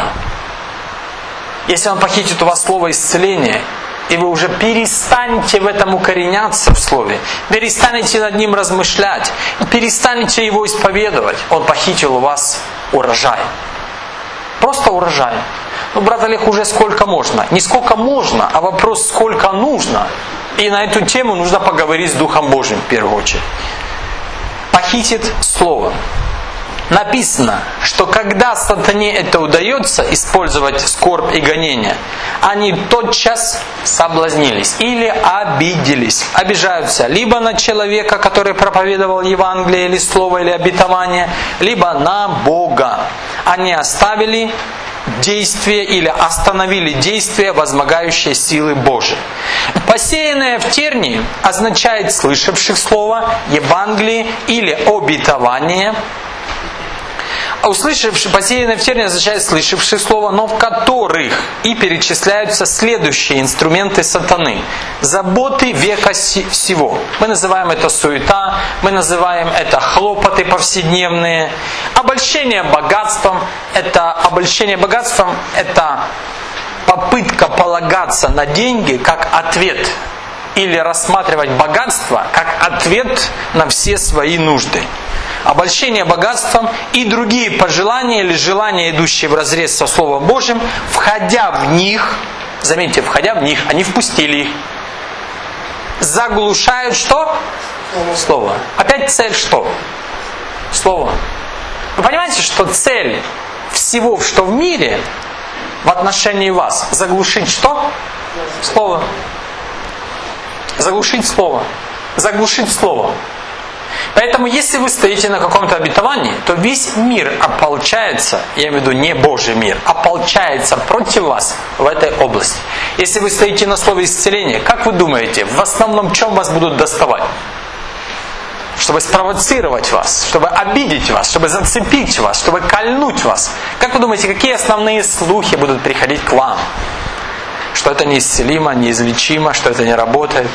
Speaker 1: Если он похитит у вас слово исцеления, и вы уже перестанете в этом укореняться в слове, перестанете над ним размышлять, перестанете его исповедовать, он похитил у вас урожай. Просто урожай. Ну, брат Олег, уже сколько можно? Не сколько можно, а вопрос, сколько нужно. И на эту тему нужно поговорить с Духом Божьим в первую очередь. Похитит слово. Написано, что когда сатане это удается, использовать скорбь и гонение, они тотчас соблазнились или обиделись. Обижаются либо на человека, который проповедовал Евангелие или Слово, или обетование, либо на Бога. Они оставили действие или остановили действие возмогающей силы Божией. Посеянное в тернии означает слышавших Слово, Евангелие или обетование. Услышавший, посеянное в тернии означает слышавший слово, но в которых и перечисляются следующие инструменты сатаны. Заботы века сего. Мы называем это суета, мы называем это хлопоты повседневные. Обольщение богатством. Обольщение богатством – это попытка полагаться на деньги как ответ. Или рассматривать богатство как ответ на все свои нужды. Обольщение богатством и другие пожелания или желания, идущие вразрез со Словом Божьим, входя в них, заметьте, входя в них, они впустили их, заглушают что? Слово. Опять цель что? Слово. Вы понимаете, что цель всего, что в мире, в отношении вас, заглушить что? Слово. Заглушить слово. заглушить Слово. Поэтому, если вы стоите на каком-то обетовании, то весь мир ополчается, я имею в виду не Божий мир, ополчается против вас в этой области. Если вы стоите на слове исцеления, как вы думаете, в основном в чем вас будут доставать? Чтобы спровоцировать вас, чтобы обидеть вас, чтобы зацепить вас, чтобы кольнуть вас. Как вы думаете, какие основные слухи будут приходить к вам? Что это неисцелимо, неизлечимо, что это не работает.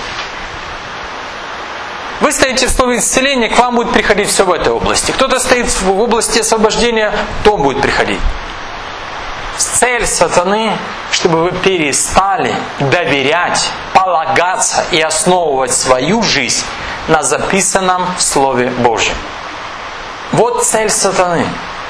Speaker 1: Вы стоите в слове исцеления, к вам будет приходить все в этой области. Кто-то стоит в области освобождения, то будет приходить. Цель сатаны, чтобы вы перестали доверять, полагаться и основывать свою жизнь на записанном Слове Божьем. Вот цель сатаны.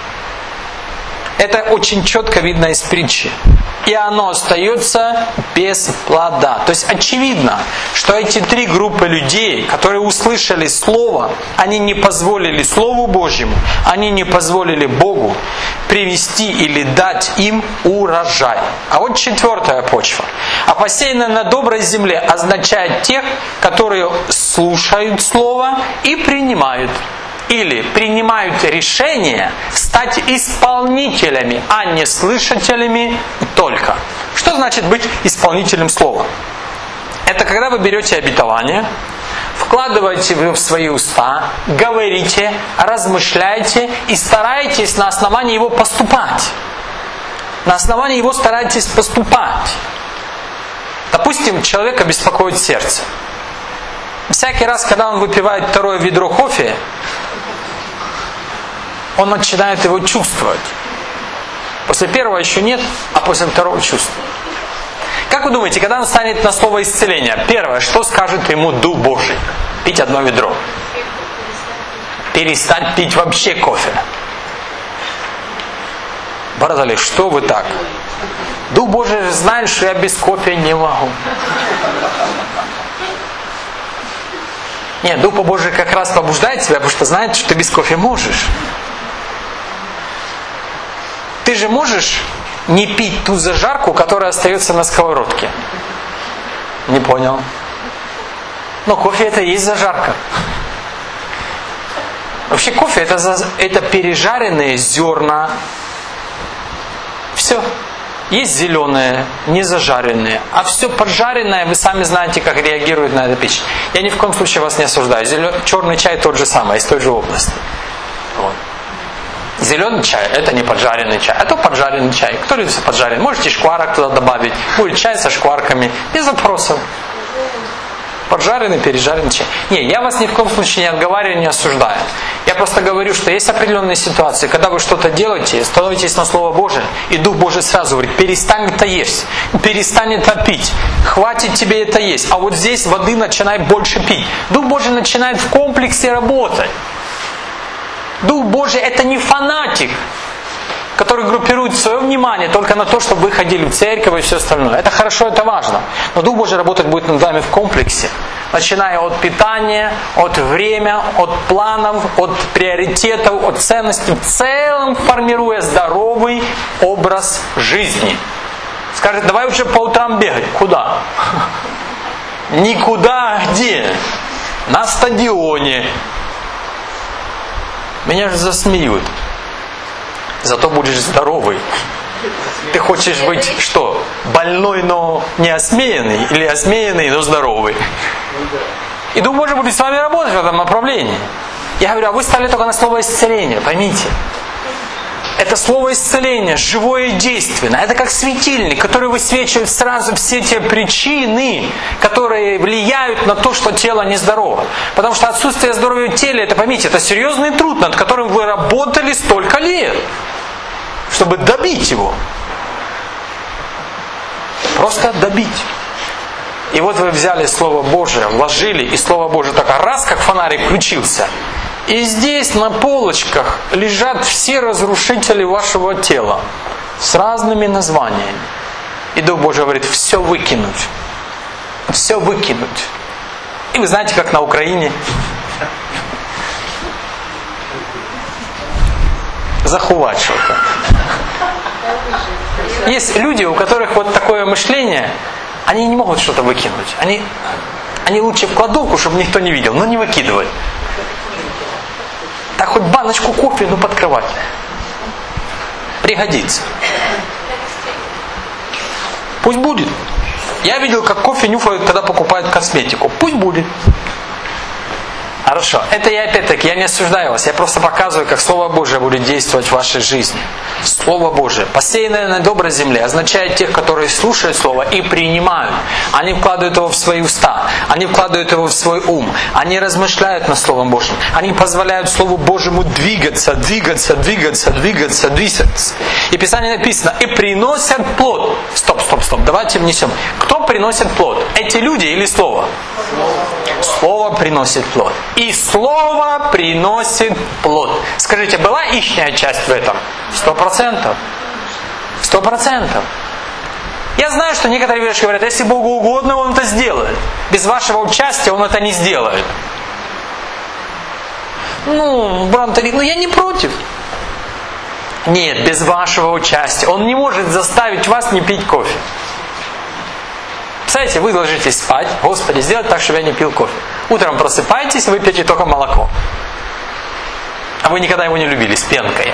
Speaker 1: Это очень четко видно из притчи. И оно остается без плода. То есть очевидно, что эти три группы людей, которые услышали Слово, они не позволили Слову Божьему, они не позволили Богу привести или дать им урожай. А вот четвертая почва. А посеянная на доброй земле означает тех, которые слушают Слово и принимают. Или принимают решение стать исполнителями, а не слышателями только. Что значит быть исполнителем слова? Это когда вы берете обетование, вкладываете его в свои уста, говорите, размышляете и стараетесь на основании его поступать. На основании его стараетесь поступать. Допустим, человека беспокоит сердце. Всякий раз, когда он выпивает второе ведро кофе, он начинает его чувствовать. После первого еще нет, а после второго чувствует. Как вы думаете, когда он станет на слово исцеления, первое, что скажет ему Дух Божий? Пить одно ведро. Перестать пить вообще кофе. Братали, что вы так? Дух Божий знает, что я без кофе не могу. Нет, Дух Божий как раз побуждает тебя, потому что знает, что ты без кофе можешь. Ты же можешь не пить ту зажарку, которая остается на сковородке. Не понял. Но кофе это и есть зажарка. Вообще кофе это пережаренные зерна. Все. Есть зеленые, не зажаренные. А все поджаренное, вы сами знаете, как реагирует на эту пищу. Я ни в коем случае вас не осуждаю. Черный чай тот же самый, из той же области. Вот. Зеленый чай – это не поджаренный чай, а то поджаренный чай. Кто любит поджаренный? Можете шкварок туда добавить. Будет чай со шкварками. Без вопросов. Поджаренный, пережаренный чай. Не, я вас ни в коем случае не отговариваю, не осуждаю. Я просто говорю, что есть определенные ситуации, когда вы что-то делаете, становитесь на Слово Божие, и Дух Божий сразу говорит: перестань это есть, перестань это пить, хватит тебе это есть. А вот здесь воды начинай больше пить. Дух Божий начинает в комплексе работать. Дух Божий это не фанатик, который группирует свое внимание только на то, чтобы вы ходили в церковь и все остальное. Это хорошо, это важно. Но Дух Божий работать будет над вами в комплексе. Начиная от питания, от времени, от планов, от приоритетов, от ценностей. В целом формируя здоровый образ жизни. Скажет: давай уже по утрам бегать. Куда? Никуда, где? На стадионе. Меня же засмеют. Зато будешь здоровый. Ты хочешь быть что? Больной, но не осмеянный? Или осмеянный, но здоровый? И Дух Божий будет с вами работать в этом направлении. Я говорю, а вы стали только на слово исцеления, поймите. Это слово исцеления, живое и действенное. Это как светильник, который высвечивает сразу все те причины, которые влияют на то, что тело нездорово. Потому что отсутствие здоровья в теле, это, поймите, это серьезный труд, над которым вы работали столько лет, чтобы добить его. Просто добить. И вот вы взяли Слово Божие, вложили, и Слово Божие так раз, как фонарик включился. И здесь на полочках лежат все разрушители вашего тела с разными названиями. И Дух Божий говорит: все выкинуть. Все выкинуть. И вы знаете, как на Украине заховать что-то. Есть люди, у которых вот такое мышление, они не могут что-то выкинуть. Они они лучше в кладовку, чтобы никто не видел, но не выкидывать. Так хоть баночку кофе, ну подкрывать. Пригодится. Пусть будет. Я видел, как кофе нюхают, когда покупают косметику. Пусть будет. Хорошо. Это я опять-таки, я не осуждаю вас. Я просто показываю, как Слово Божие будет действовать в вашей жизни. Слово Божие, посеянное на доброй земле, означает тех, которые слушают Слово и принимают. Они вкладывают его в свои уста. Они вкладывают его в свой ум. Они размышляют над Словом Божьим. Они позволяют Слову Божьему двигаться. И в Писании написано, и приносят плод. Стоп. Давайте внесем. Кто приносит плод? Эти люди или Слово? Слово приносит плод. И Слово приносит плод. Скажите, была ихняя часть в этом? 100%. 100%. Я знаю, что некоторые верующие говорят, если Богу угодно, Он это сделает. Без вашего участия Он это не сделает. Брат говорит, я не против. Нет, без вашего участия. Он не может заставить вас не пить кофе. Представляете, вы ложитесь спать, Господи, сделай так, чтобы я не пил кофе. Утром просыпаетесь, вы пьете только молоко. А вы никогда его не любили с пенкой.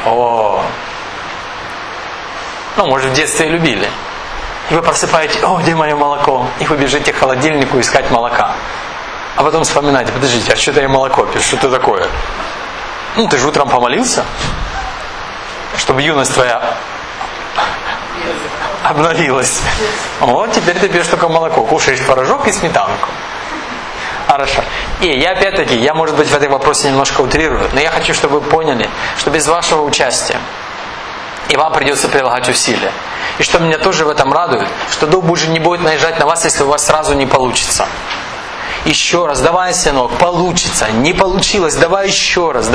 Speaker 1: Может, в детстве любили. И вы просыпаетесь, где мое молоко? И вы бежите к холодильнику искать молока. А потом вспоминаете, подождите, а что-то я молоко пью, что это такое? Ты же утром помолился, чтобы юность твоя обновилась. Теперь ты пьешь только молоко, кушаешь творожок и сметанку. Хорошо. И я, может быть, в этом вопросе немножко утрирую, но я хочу, чтобы вы поняли, что без вашего участия и вам придется прилагать усилия. И что меня тоже в этом радует, что Дух Божий не будет наезжать на вас, если у вас сразу не получится. Еще раз, давай, сынок, получится, не получилось, давай еще раз.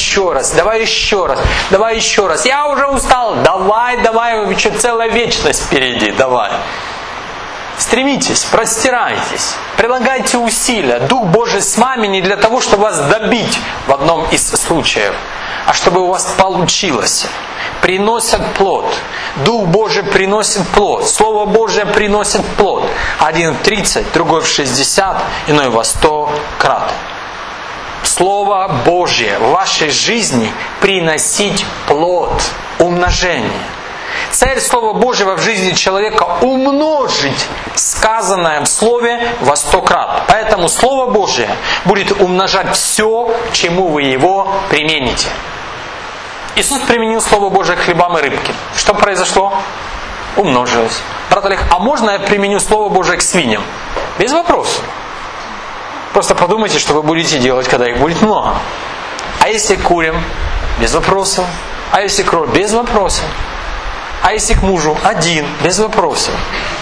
Speaker 1: Я уже устал, давай, еще целая вечность впереди, давай. Стремитесь, простирайтесь, прилагайте усилия. Дух Божий с вами не для того, чтобы вас добить в одном из случаев, а чтобы у вас получилось. Приносят плод. Дух Божий приносит плод. Слово Божие приносит плод. Один в 30, другой в 60, иной во 100 крат. Слово Божье в вашей жизни приносить плод, умножение. Цель Слова Божьего в жизни человека умножить сказанное в Слове во 100 крат. Поэтому Слово Божие будет умножать все, чему вы его примените. Иисус применил Слово Божие к хлебам и рыбке. Что произошло? Умножилось. Брат Олег, а можно я применю Слово Божие к свиньям? Без вопросов. Просто подумайте, что вы будете делать, когда их будет много. А если к курям? Без вопросов. А если к кролю? Без вопросов. А если к мужу? Один. Без вопросов.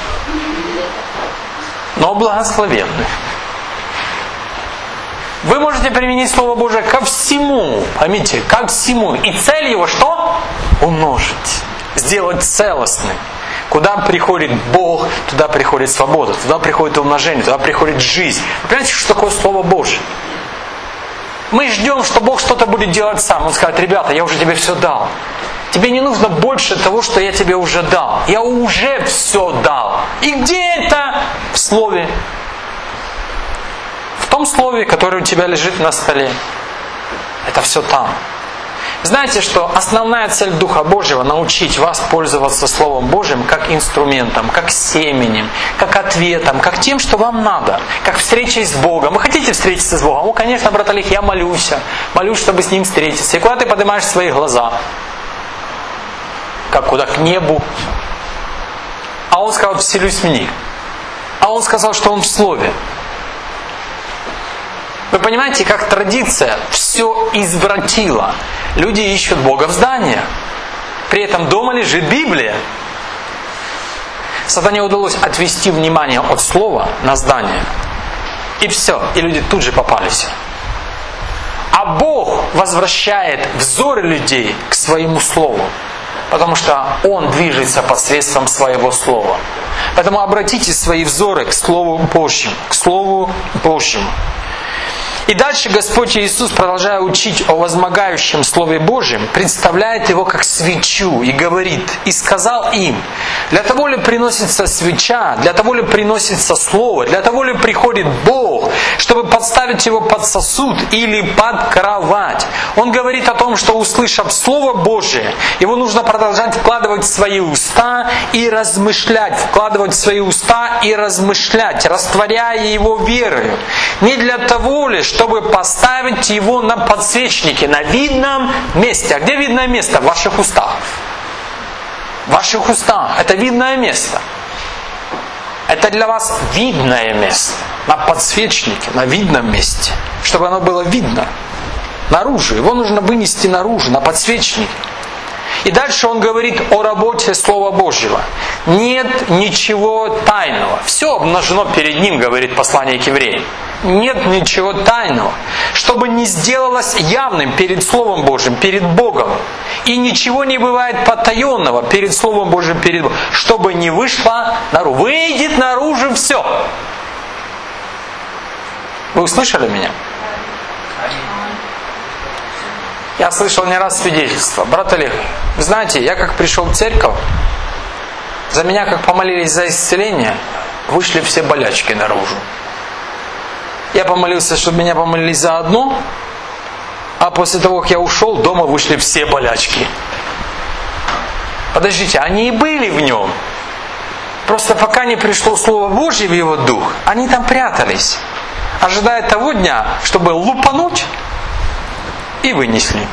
Speaker 1: Но благословенный. Вы можете применить Слово Божие ко всему. Поймите, ко всему. И цель его что? Умножить. Сделать целостным. Куда приходит Бог, туда приходит свобода. Туда приходит умножение, туда приходит жизнь. Вы понимаете, что такое Слово Божие? Мы ждем, что Бог что-то будет делать сам. Он скажет, ребята, я уже тебе все дал. Тебе не нужно больше того, что я тебе уже дал. Я уже все дал. И где это? В Слове. В том Слове, которое у тебя лежит на столе. Это все там. Знаете, что основная цель Духа Божьего — научить вас пользоваться Словом Божьим как инструментом, как семенем, как ответом, как тем, что вам надо, как встречей с Богом. Вы хотите встретиться с Богом? Конечно, брат Олег, я молюсь, чтобы с Ним встретиться. И куда ты поднимаешь свои глаза? Как куда? К небу. А Он сказал, вселюсь в них. А Он сказал, что Он в Слове. Вы понимаете, как традиция все извратила. Люди ищут Бога в зданиях. При этом дома лежит Библия. Сатане удалось отвести внимание от слова на здание. И все. И люди тут же попались. А Бог возвращает взоры людей к своему слову. Потому что Он движется посредством своего слова. Поэтому обратите свои взоры к Слову Божьему. К Слову Божьему. И дальше Господь Иисус, продолжая учить о возмогающем Слове Божьем, представляет его как свечу и говорит: «И сказал им, для того ли приносится свеча, для того ли приносится Слово, для того ли приходит Бог, чтобы подставить его под сосуд или под кровать». Он говорит о том, что, услышав Слово Божие, его нужно продолжать вкладывать в свои уста и размышлять, вкладывать в свои уста и размышлять, растворяя его верою. Не для того ли, чтобы поставить его на подсвечнике, на видном месте. А где видное место? В ваших устах. В ваших устах. Это видное место. Это для вас видное место. На подсвечнике, на видном месте. Чтобы оно было видно. Наружу. Его нужно вынести наружу, на подсвечнике. И дальше он говорит о работе Слова Божьего. Нет ничего тайного. Все обнажено перед ним, говорит послание к евреям. Нет ничего тайного, чтобы не сделалось явным перед Словом Божьим, перед Богом. И ничего не бывает потаенного перед Словом Божьим, перед Богом, чтобы не вышло наружу. Выйдет наружу все. Вы услышали меня? Я слышал не раз свидетельство. Брат Олег, вы знаете, я как пришел в церковь, за меня как помолились за исцеление, вышли все болячки наружу. Я помолился, чтобы меня помолились за одно, а после того, как я ушел, дома вышли все болячки. Подождите, они и были в нем. Просто пока не пришло Слово Божье в его дух, они там прятались, ожидая того дня, чтобы лупануть, и вынесли.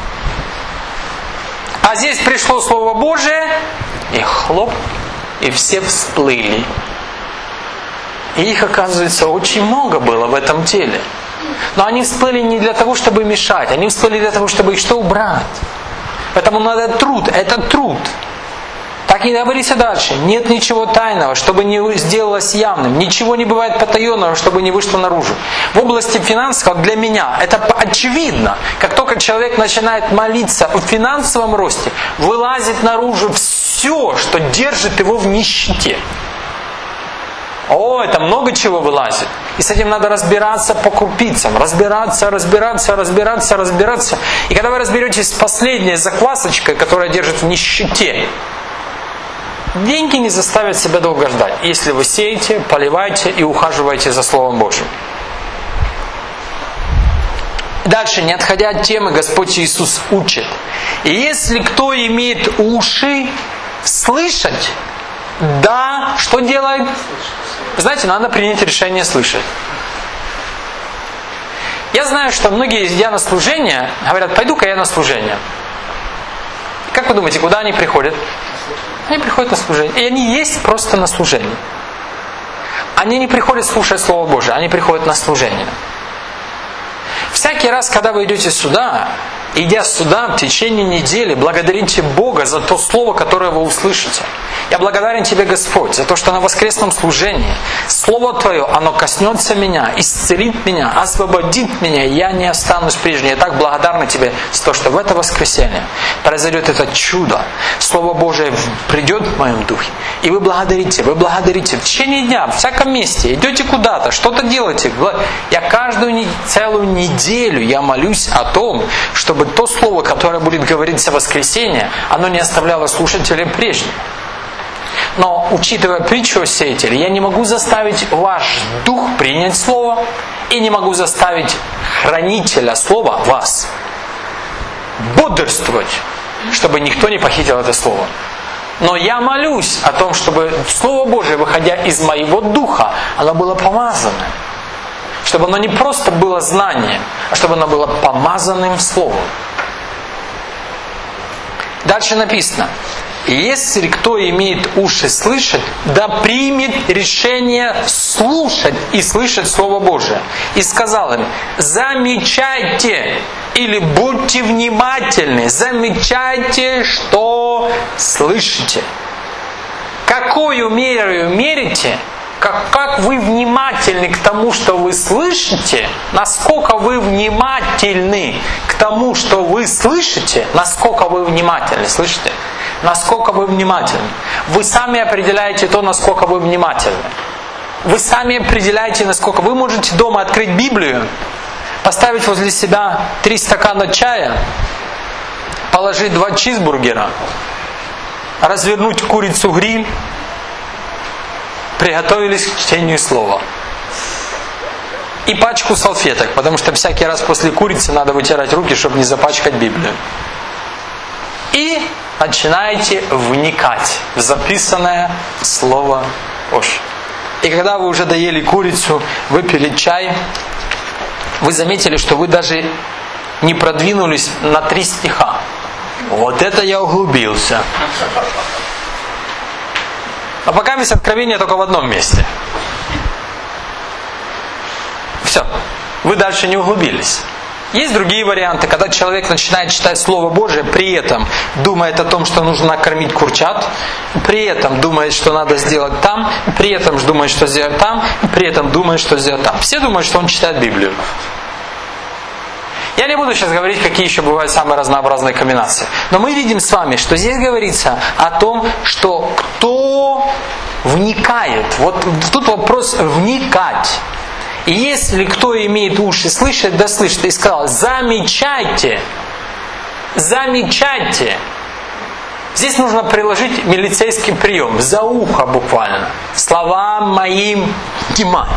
Speaker 1: А здесь пришло Слово Божие, и хлоп, и все всплыли. И их, оказывается, очень много было в этом теле. Но они всплыли не для того, чтобы мешать, они всплыли для того, чтобы их что убрать. Поэтому надо труд, это труд. Так и говорится дальше. Нет ничего тайного, чтобы не сделалось явным. Ничего не бывает потаенного, чтобы не вышло наружу. В области финансов, для меня, это очевидно. Как только человек начинает молиться о финансовом росте, вылазит наружу все, что держит его в нищете. О, это много чего вылазит. И с этим надо разбираться по крупицам. Разбираться. И когда вы разберетесь с последней заквасочкой, которая держит в нищете, деньги не заставят себя долго ждать, если вы сеете, поливаете и ухаживаете за Словом Божьим. Дальше, не отходя от темы, Господь Иисус учит. И если кто имеет уши слышать, да, что делает? Знаете, надо принять решение слышать. Я знаю, что многие, идя на служение, говорят: пойду-ка я на служение. Как вы думаете, куда они приходят? Они приходят на служение. И они есть просто на служении. Они не приходят слушать Слово Божие, они приходят на служение. Всякий раз, когда вы идете сюда, идя сюда в течение недели, благодарите Бога за то Слово, которое вы услышите. Я благодарен Тебе, Господь, за то, что на воскресном служении Слово Твое, оно коснется меня, исцелит меня, освободит меня, и я не останусь прежней. Я так благодарен Тебе за то, что в это воскресенье произойдет это чудо. Слово Божие придет в моем духе. И вы благодарите. В течение дня, в всяком месте, идете куда-то, что-то делаете. Я каждую целую неделю я молюсь о том, чтобы то слово, которое будет говориться в воскресенье, оно не оставляло слушателей прежним. Но, учитывая притчу о сеятеле, я не могу заставить ваш дух принять слово, и не могу заставить хранителя слова, вас, бодрствовать, чтобы никто не похитил это слово. Но я молюсь о том, чтобы Слово Божие, выходя из моего духа, оно было помазано. Чтобы оно не просто было знанием, а чтобы оно было помазанным Словом. Дальше написано: если кто имеет уши слышать, да примет решение слушать и слышать Слово Божие. И сказал им: замечайте или будьте внимательны, замечайте, что слышите. Какую меру мерите, как вы внимательны к тому, что вы слышите, насколько вы внимательны к тому, что вы слышите, насколько вы внимательны, слышите? Насколько вы внимательны. Вы сами определяете то, насколько вы внимательны. Вы сами определяете, насколько вы можете дома открыть Библию, поставить возле себя 3 стакана чая, положить 2 чизбургера, развернуть курицу-гриль, приготовились к чтению слова. И пачку салфеток, потому что всякий раз после курицы надо вытирать руки, чтобы не запачкать Библию. И начинаете вникать в записанное Слово Божье. И когда вы уже доели курицу, выпили чай, вы заметили, что вы даже не продвинулись на 3 стиха. Вот это я углубился. А пока есть откровение только в одном месте. Все. Вы дальше не углубились. Есть другие варианты, когда человек начинает читать Слово Божие, при этом думает о том, что нужно накормить курчат, при этом думает, что надо сделать там, при этом думает, что сделать там, при этом думает, что сделать там. Все думают, что он читает Библию. Я не буду сейчас говорить, какие еще бывают самые разнообразные комбинации. Но мы видим с вами, что здесь говорится о том, что кто вникает. Вот тут вопрос вникать. И если кто имеет уши слышать, да слышит. И сказал, замечайте, замечайте. Здесь нужно приложить милицейский прием, за ухо буквально. Словам моим внимание.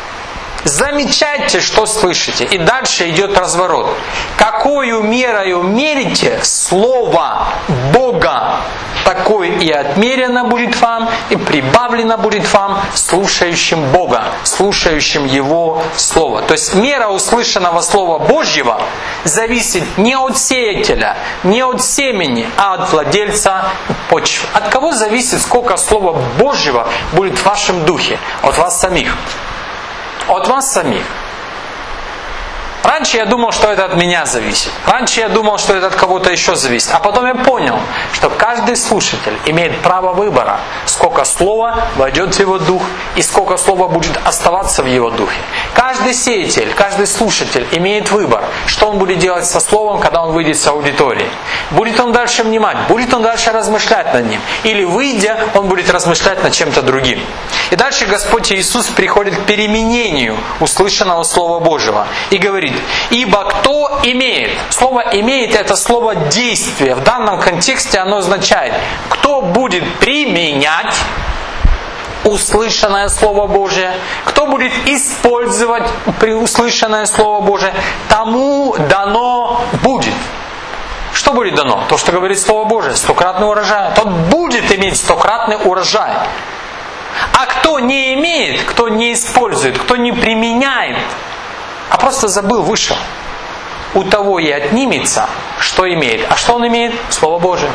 Speaker 1: Замечайте, что слышите. И дальше идет разворот. Какою мерою мерите Слово Бога, такой и отмерено будет вам, и прибавлено будет вам, слушающим Бога, слушающим Его Слово. То есть мера услышанного Слова Божьего зависит не от сеятеля, не от семени, а от владельца почвы. От кого зависит, сколько Слова Божьего будет в вашем духе? От вас самих. От вас самих. Раньше я думал, что это от меня зависит. Раньше я думал, что это от кого-то еще зависит. А потом я понял, что каждый слушатель имеет право выбора, сколько слова войдет в его дух и сколько слова будет оставаться в его духе. Каждый сеятель, каждый слушатель имеет выбор, что он будет делать со словом, когда он выйдет с аудитории. Будет он дальше внимать, будет он дальше размышлять над ним. Или выйдя, он будет размышлять над чем-то другим. И дальше Господь Иисус приходит к переменению услышанного Слова Божьего и говорит, ибо кто имеет? Слово «имеет» — это слово «действие». В данном контексте оно означает, кто будет применять услышанное Слово Божие, кто будет использовать услышанное Слово Божие, тому дано будет. Что будет дано? То, что говорит Слово Божие, 100-кратный урожай. Тот будет иметь 100-кратный урожай. А кто не имеет, кто не использует, кто не применяет, а просто забыл, вышел, у того и отнимется, что имеет. А что он имеет? Слово Божие.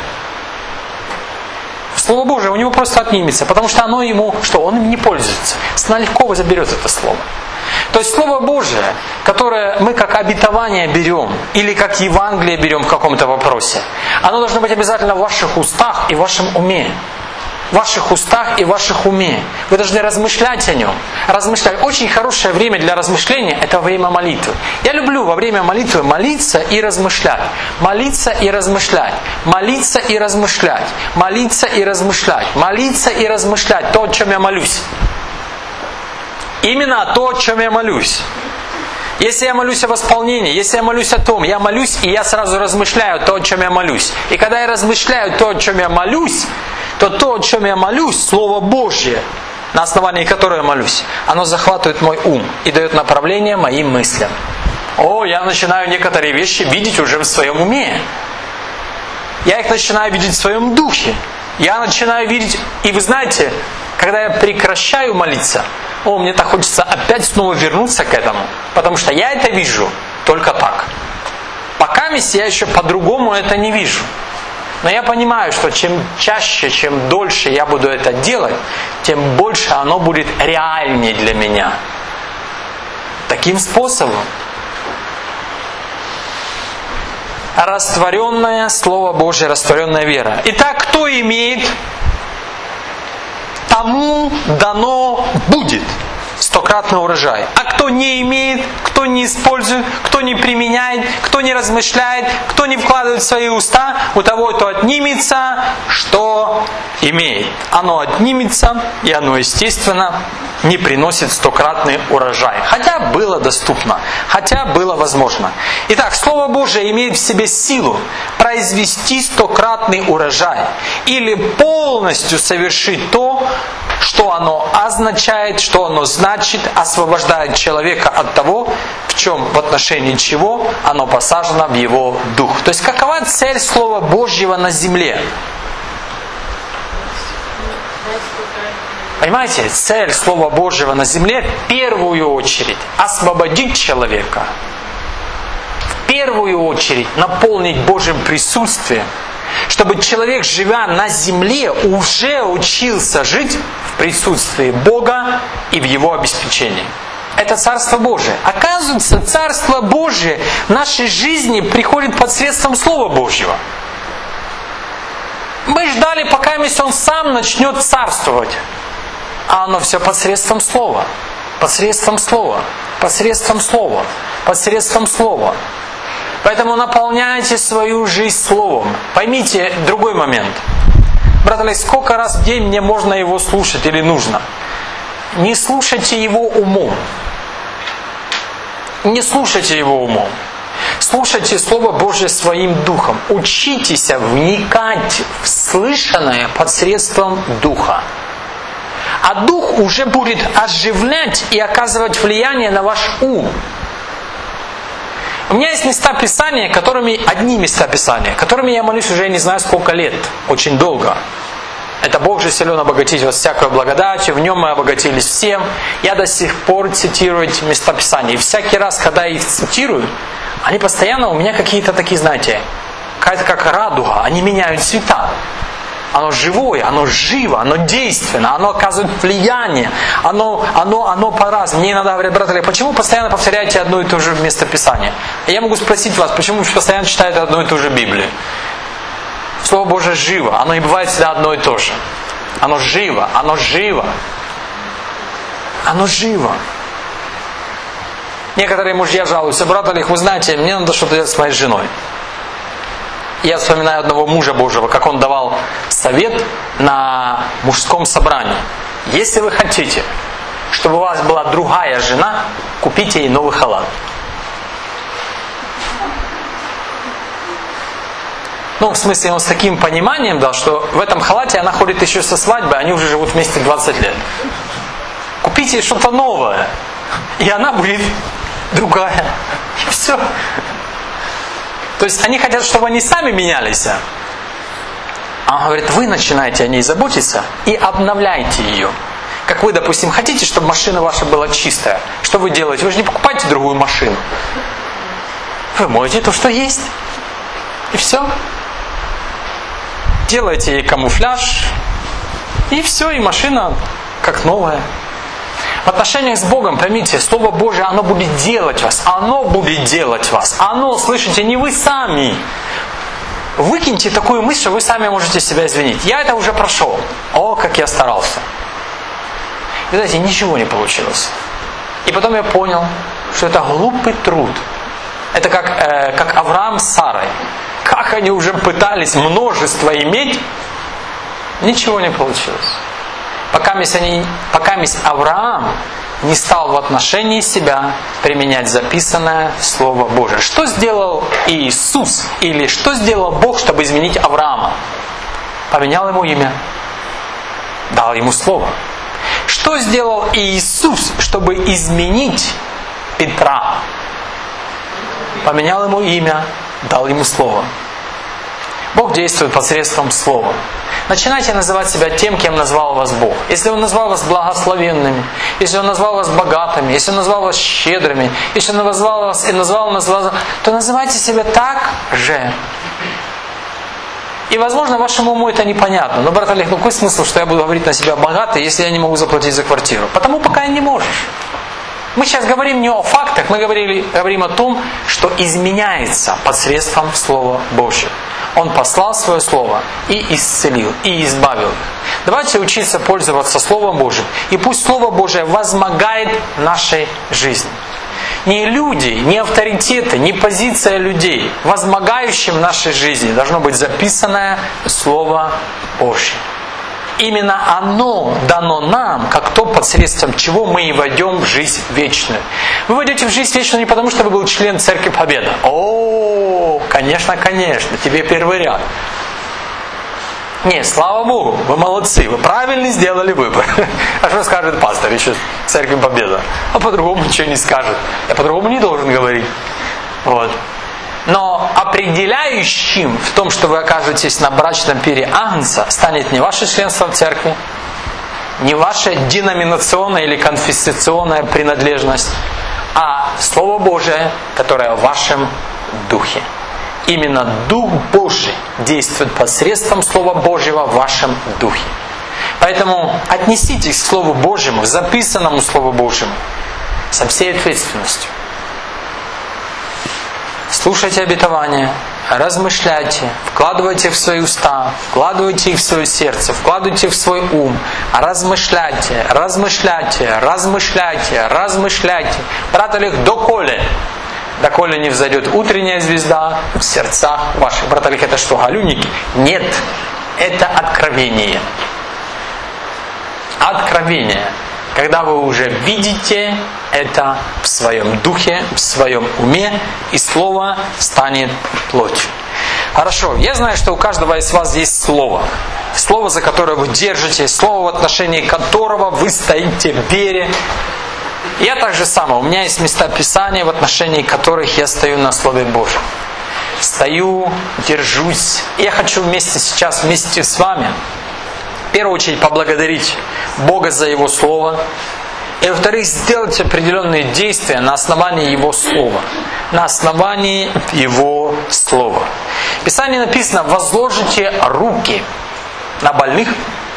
Speaker 1: Слово Божие у него просто отнимется, потому что оно ему, что он им не пользуется. Она легко заберет это слово. То есть Слово Божие, которое мы как обетование берем, или как Евангелие берем в каком-то вопросе, оно должно быть обязательно в ваших устах и в вашем уме. В ваших устах и в ваших уме. Вы должны размышлять о нем. Размышлять. Очень хорошее время для размышления – это время молитвы. Я люблю во время молитвы молиться и размышлять. Молиться и размышлять. Молиться и размышлять. Молиться и размышлять. Молиться и размышлять. То, о чем я молюсь. Именно то, о чем я молюсь. Если я молюсь о восполнении, если я молюсь о том, я молюсь, и я сразу размышляю то, о чем я молюсь. И когда я размышляю то, о чем я молюсь, то, о чем я молюсь, Слово Божье, на основании которого я молюсь, оно захватывает мой ум и дает направление моим мыслям. Я начинаю некоторые вещи видеть уже в своем уме. Я их начинаю видеть в своем духе. Я начинаю видеть, и вы знаете, когда я прекращаю молиться, мне так хочется опять снова вернуться к этому, потому что я это вижу только так. Пока я еще по-другому это не вижу. Но я понимаю, что чем чаще, чем дольше я буду это делать, тем больше оно будет реальнее для меня. Таким способом. Растворенное Слово Божие, растворенная вера. Итак, кто имеет, тому дано будет. 100-кратный стократный урожай. А кто не имеет, кто не использует, кто не применяет, кто не размышляет, кто не вкладывает в свои уста, у того это отнимется, что имеет. Оно отнимется, и оно, естественно, не приносит стократный урожай. Хотя было доступно, хотя было возможно. Итак, Слово Божие имеет в себе силу произвести стократный урожай или полностью совершить то, что оно означает, что оно значит, освобождает человека от того, в отношении чего оно посажено в его дух. То есть какова цель Слова Божьего на земле? Понимаете, цель Слова Божьего на земле в первую очередь освободить человека, в первую очередь наполнить Божьим присутствием, чтобы человек, живя на земле, уже учился жить в присутствии Бога и в Его обеспечении. Это Царство Божие. Оказывается, Царство Божие в нашей жизни приходит посредством Слова Божьего. Мы ждали, пока Он сам начнет царствовать. А оно все посредством Слова. Посредством Слова. Посредством Слова. Посредством Слова. Поэтому наполняйте свою жизнь Словом. Поймите другой момент. Брат Олег, сколько раз в день мне можно его слушать или нужно? Не слушайте его умом. Не слушайте его умом. Слушайте Слово Божье своим духом. Учитесь вникать в слышанное посредством Духа. А Дух уже будет оживлять и оказывать влияние на ваш ум. У меня есть места Писания, одни места Писания, которыми я молюсь уже не знаю сколько лет, очень долго. Это Бог же силен обогатить вас всякой благодатью, в нем мы обогатились всем. Я до сих пор цитирую эти места Писания. И всякий раз, когда я их цитирую, они постоянно у меня какие-то такие, знаете, какая-то как радуга, они меняют цвета. Оно живое, оно живо, оно действенно, оно оказывает влияние, оно по-разному. Мне иногда говорят, брат Олег, почему постоянно повторяете одно и то же место Писания? Я могу спросить вас, почему вы постоянно читаете одну и ту же Библию? Слово Божие живо, оно не бывает всегда одно и то же. Оно живо, оно живо. Оно живо. Некоторые мужья жалуются, брат Олег, вы знаете, мне надо что-то делать с моей женой. Я вспоминаю одного мужа Божьего, как он давал совет на мужском собрании. Если вы хотите, чтобы у вас была другая жена, купите ей новый халат. В смысле, он с таким пониманием дал, что в этом халате она ходит еще со свадьбы, они уже живут вместе 20 лет. Купите ей что-то новое, и она будет другая. И все. То есть они хотят, чтобы они сами менялись. А он говорит, вы начинаете о ней заботиться и обновляйте ее. Как вы, допустим, хотите, чтобы машина ваша была чистая. Что вы делаете? Вы же не покупаете другую машину. Вы моете то, что есть. И все. Делаете ей камуфляж. И все, и машина как новая. В отношениях с Богом, поймите, Слово Божие, оно будет делать вас. Оно будет делать вас. Оно, слышите, не вы сами. Выкиньте такую мысль, что вы сами можете себя извинить. Я это уже прошел. О, как я старался. И знаете, ничего не получилось. И потом я понял, что это глупый труд. Это как Авраам с Сарой. Как они уже пытались множество иметь, ничего не получилось. Пока Авраам не стал в отношении себя применять записанное Слово Божие. Что сделал Иисус? Или что сделал Бог, чтобы изменить Авраама? Поменял ему имя. Дал ему Слово. Что сделал Иисус, чтобы изменить Петра? Поменял ему имя. Дал ему Слово. Бог действует посредством Слова. Начинайте называть себя тем, кем назвал вас Бог. Если Он назвал вас благословенными, если Он назвал вас богатыми, если Он назвал вас щедрыми, если Он назвал вас, то называйте себя так же. И, возможно, вашему уму это непонятно. Но, брат Олег, какой смысл, что я буду говорить на себя богатый, если я не могу заплатить за квартиру? Потому пока не можешь. Мы сейчас говорим не о фактах, мы говорим о том, что изменяется посредством Слова Божьего. Он послал свое Слово и исцелил, и избавил их. Давайте учиться пользоваться Словом Божьим. И пусть Слово Божие возмогает в нашей жизни. Не люди, не авторитеты, не позиция людей. Возмогающим в нашей жизни должно быть записанное Слово Божье. Именно оно дано нам, как то, посредством чего мы и войдем в жизнь вечную. Вы войдете в жизнь вечную не потому, что вы был член Церкви Победа. О, конечно, тебе первый ряд. Нет, слава Богу, вы молодцы, вы правильно сделали выбор. А что скажет пастор еще Церкви Победа? А по-другому ничего не скажет. Я по-другому не должен говорить. Вот. Но определяющим в том, что вы окажетесь на брачном пире Агнца, станет не ваше членство в церкви, не ваша деноминационная или конфессионная принадлежность, а Слово Божие, которое в вашем духе. Именно Дух Божий действует посредством Слова Божьего в вашем духе. Поэтому отнеситесь к Слову Божьему, к записанному Слову Божьему, со всей ответственностью. Слушайте обетования, размышляйте, вкладывайте в свои уста, вкладывайте их в свое сердце, вкладывайте в свой ум. Размышляйте. Брат Олег, доколе не взойдет утренняя звезда в сердцах ваших. Брат Олег, это что, галюники? Нет, это откровение. Откровение. Когда вы уже видите это в своем духе, в своем уме, и Слово станет плотью. Хорошо, я знаю, что у каждого из вас есть Слово. Слово, за которое вы держите, Слово, в отношении которого вы стоите в вере. Я так же само. У меня есть места Писания, в отношении которых я стою на Слове Божьем. Стою, держусь. Я хочу сейчас вместе с вами в первую очередь поблагодарить Бога за Его Слово. И во-вторых, сделать определенные действия на основании Его Слова. На основании Его Слова. В Писании написано: возложите руки на больных,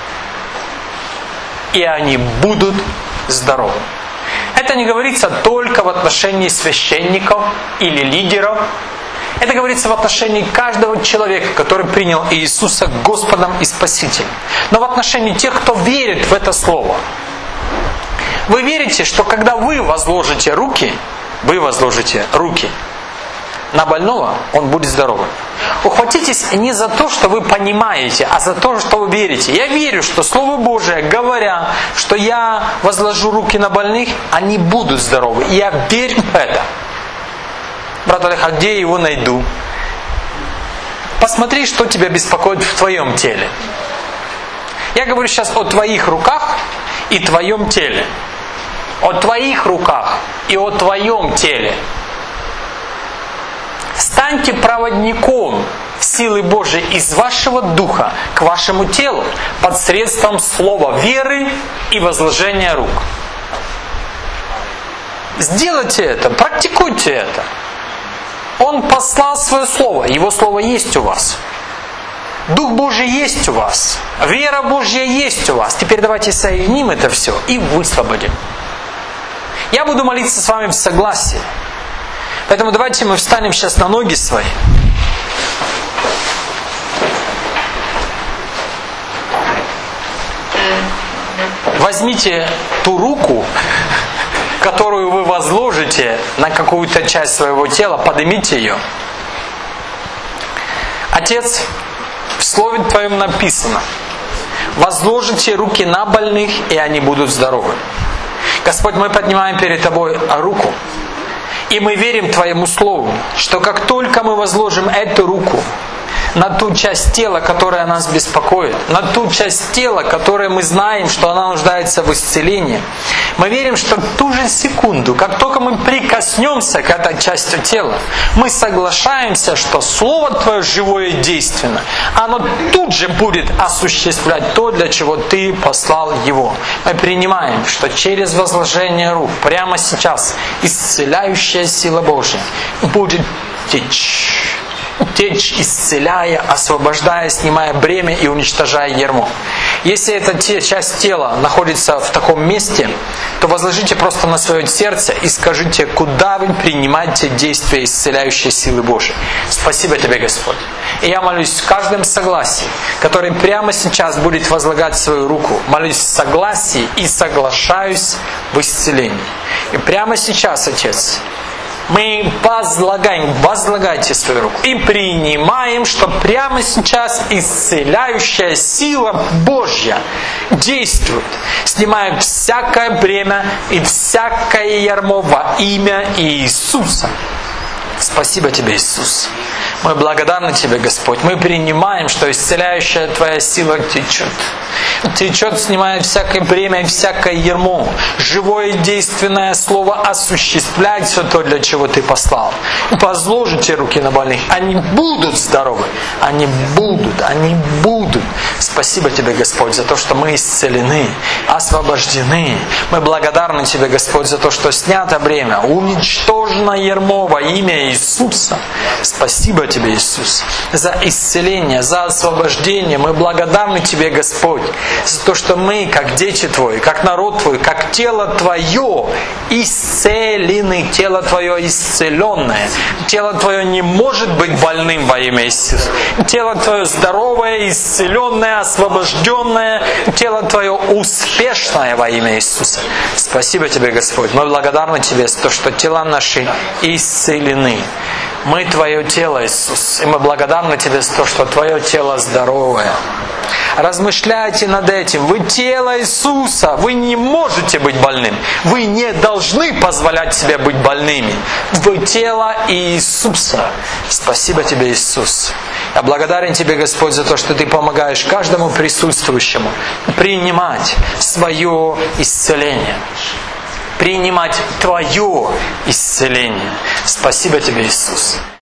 Speaker 1: и они будут здоровы. Это не говорится только в отношении священников или лидеров. Это говорится в отношении каждого человека, который принял Иисуса Господом и Спасителем. Но в отношении тех, кто верит в это Слово. Вы верите, что когда вы возложите руки на больного, он будет здоровым. Ухватитесь не за то, что вы понимаете, а за то, что вы верите. Я верю, что Слово Божие, говоря, что я возложу руки на больных, они будут здоровы. И я верю в это. Брат Олег, а где я его найду? Посмотри, что тебя беспокоит в твоем теле. Я говорю сейчас о твоих руках и твоем теле. О твоих руках и о твоем теле. Станьте проводником силы Божией из вашего духа к вашему телу посредством слова веры и возложения рук. Сделайте это, практикуйте это. Он послал свое Слово, Его Слово есть у вас. Дух Божий есть у вас. Вера Божья есть у вас. Теперь давайте соединим это все и высвободим. Я буду молиться с вами в согласии. Поэтому давайте мы встанем сейчас на ноги свои. Возьмите ту руку, которую вы возложите на какую-то часть своего тела, поднимите ее. Отец, в Слове Твоем написано: возложите руки на больных, и они будут здоровы. Господь, мы поднимаем перед Тобой руку, и мы верим Твоему Слову, что как только мы возложим эту руку на ту часть тела, которая нас беспокоит, на ту часть тела, которая мы знаем, что она нуждается в исцелении, мы верим, что в ту же секунду, как только мы прикоснемся к этой части тела, мы соглашаемся, что Слово Твое живое и действенно. Оно тут же будет осуществлять то, для чего Ты послал его. Мы принимаем, что через возложение рук прямо сейчас исцеляющая сила Божья будет течь, исцеляя, освобождая, снимая бремя и уничтожая ярмо. Если эта часть тела находится в таком месте, то возложите просто на свое сердце и скажите, куда вы принимаете действие исцеляющей силы Божьей. Спасибо Тебе, Господь. И я молюсь в каждом согласии, который прямо сейчас будет возлагать свою руку. Молюсь в согласии и соглашаюсь в исцелении. И прямо сейчас, Отец, мы возлагайте свою руку и принимаем, что прямо сейчас исцеляющая сила Божья действует, снимая всякое бремя и всякое ярмо во имя Иисуса. Спасибо Тебе, Иисус. Мы благодарны Тебе, Господь. Мы принимаем, что исцеляющая Твоя сила течет. Течет, снимая всякое бремя и всякое ярмо. Живое и действенное Слово осуществляет все то, для чего Ты послал. Возложите руки на больных. Они будут здоровы. Они будут. Спасибо Тебе, Господь, за то, что мы исцелены, освобождены. Мы благодарны Тебе, Господь, за то, что снято бремя, уничтожено ярмо во имя Иисуса. Спасибо Тебе, Иисус, за исцеление, за освобождение. Мы благодарны Тебе, Господь, за то, что мы, как дети Твои, как народ Твой, как тело Твое, исцелены, тело Твое исцеленное. Тело Твое не может быть больным во имя Иисуса. Тело Твое здоровое, исцеленное, освобожденное. Тело Твое успешное во имя Иисуса. Спасибо Тебе, Господь. Мы благодарны Тебе за то, что тела наши исцелены. Мы Твое тело, Иисус, и мы благодарны Тебе за то, что Твое тело здоровое. Размышляйте над этим. Вы тело Иисуса. Вы не можете быть больным. Вы не должны позволять себе быть больными. Вы тело Иисуса. Спасибо Тебе, Иисус. Я благодарен Тебе, Господь, за то, что Ты помогаешь каждому присутствующему принимать свое исцеление. Принимать Твое исцеление. Спасибо Тебе, Иисус.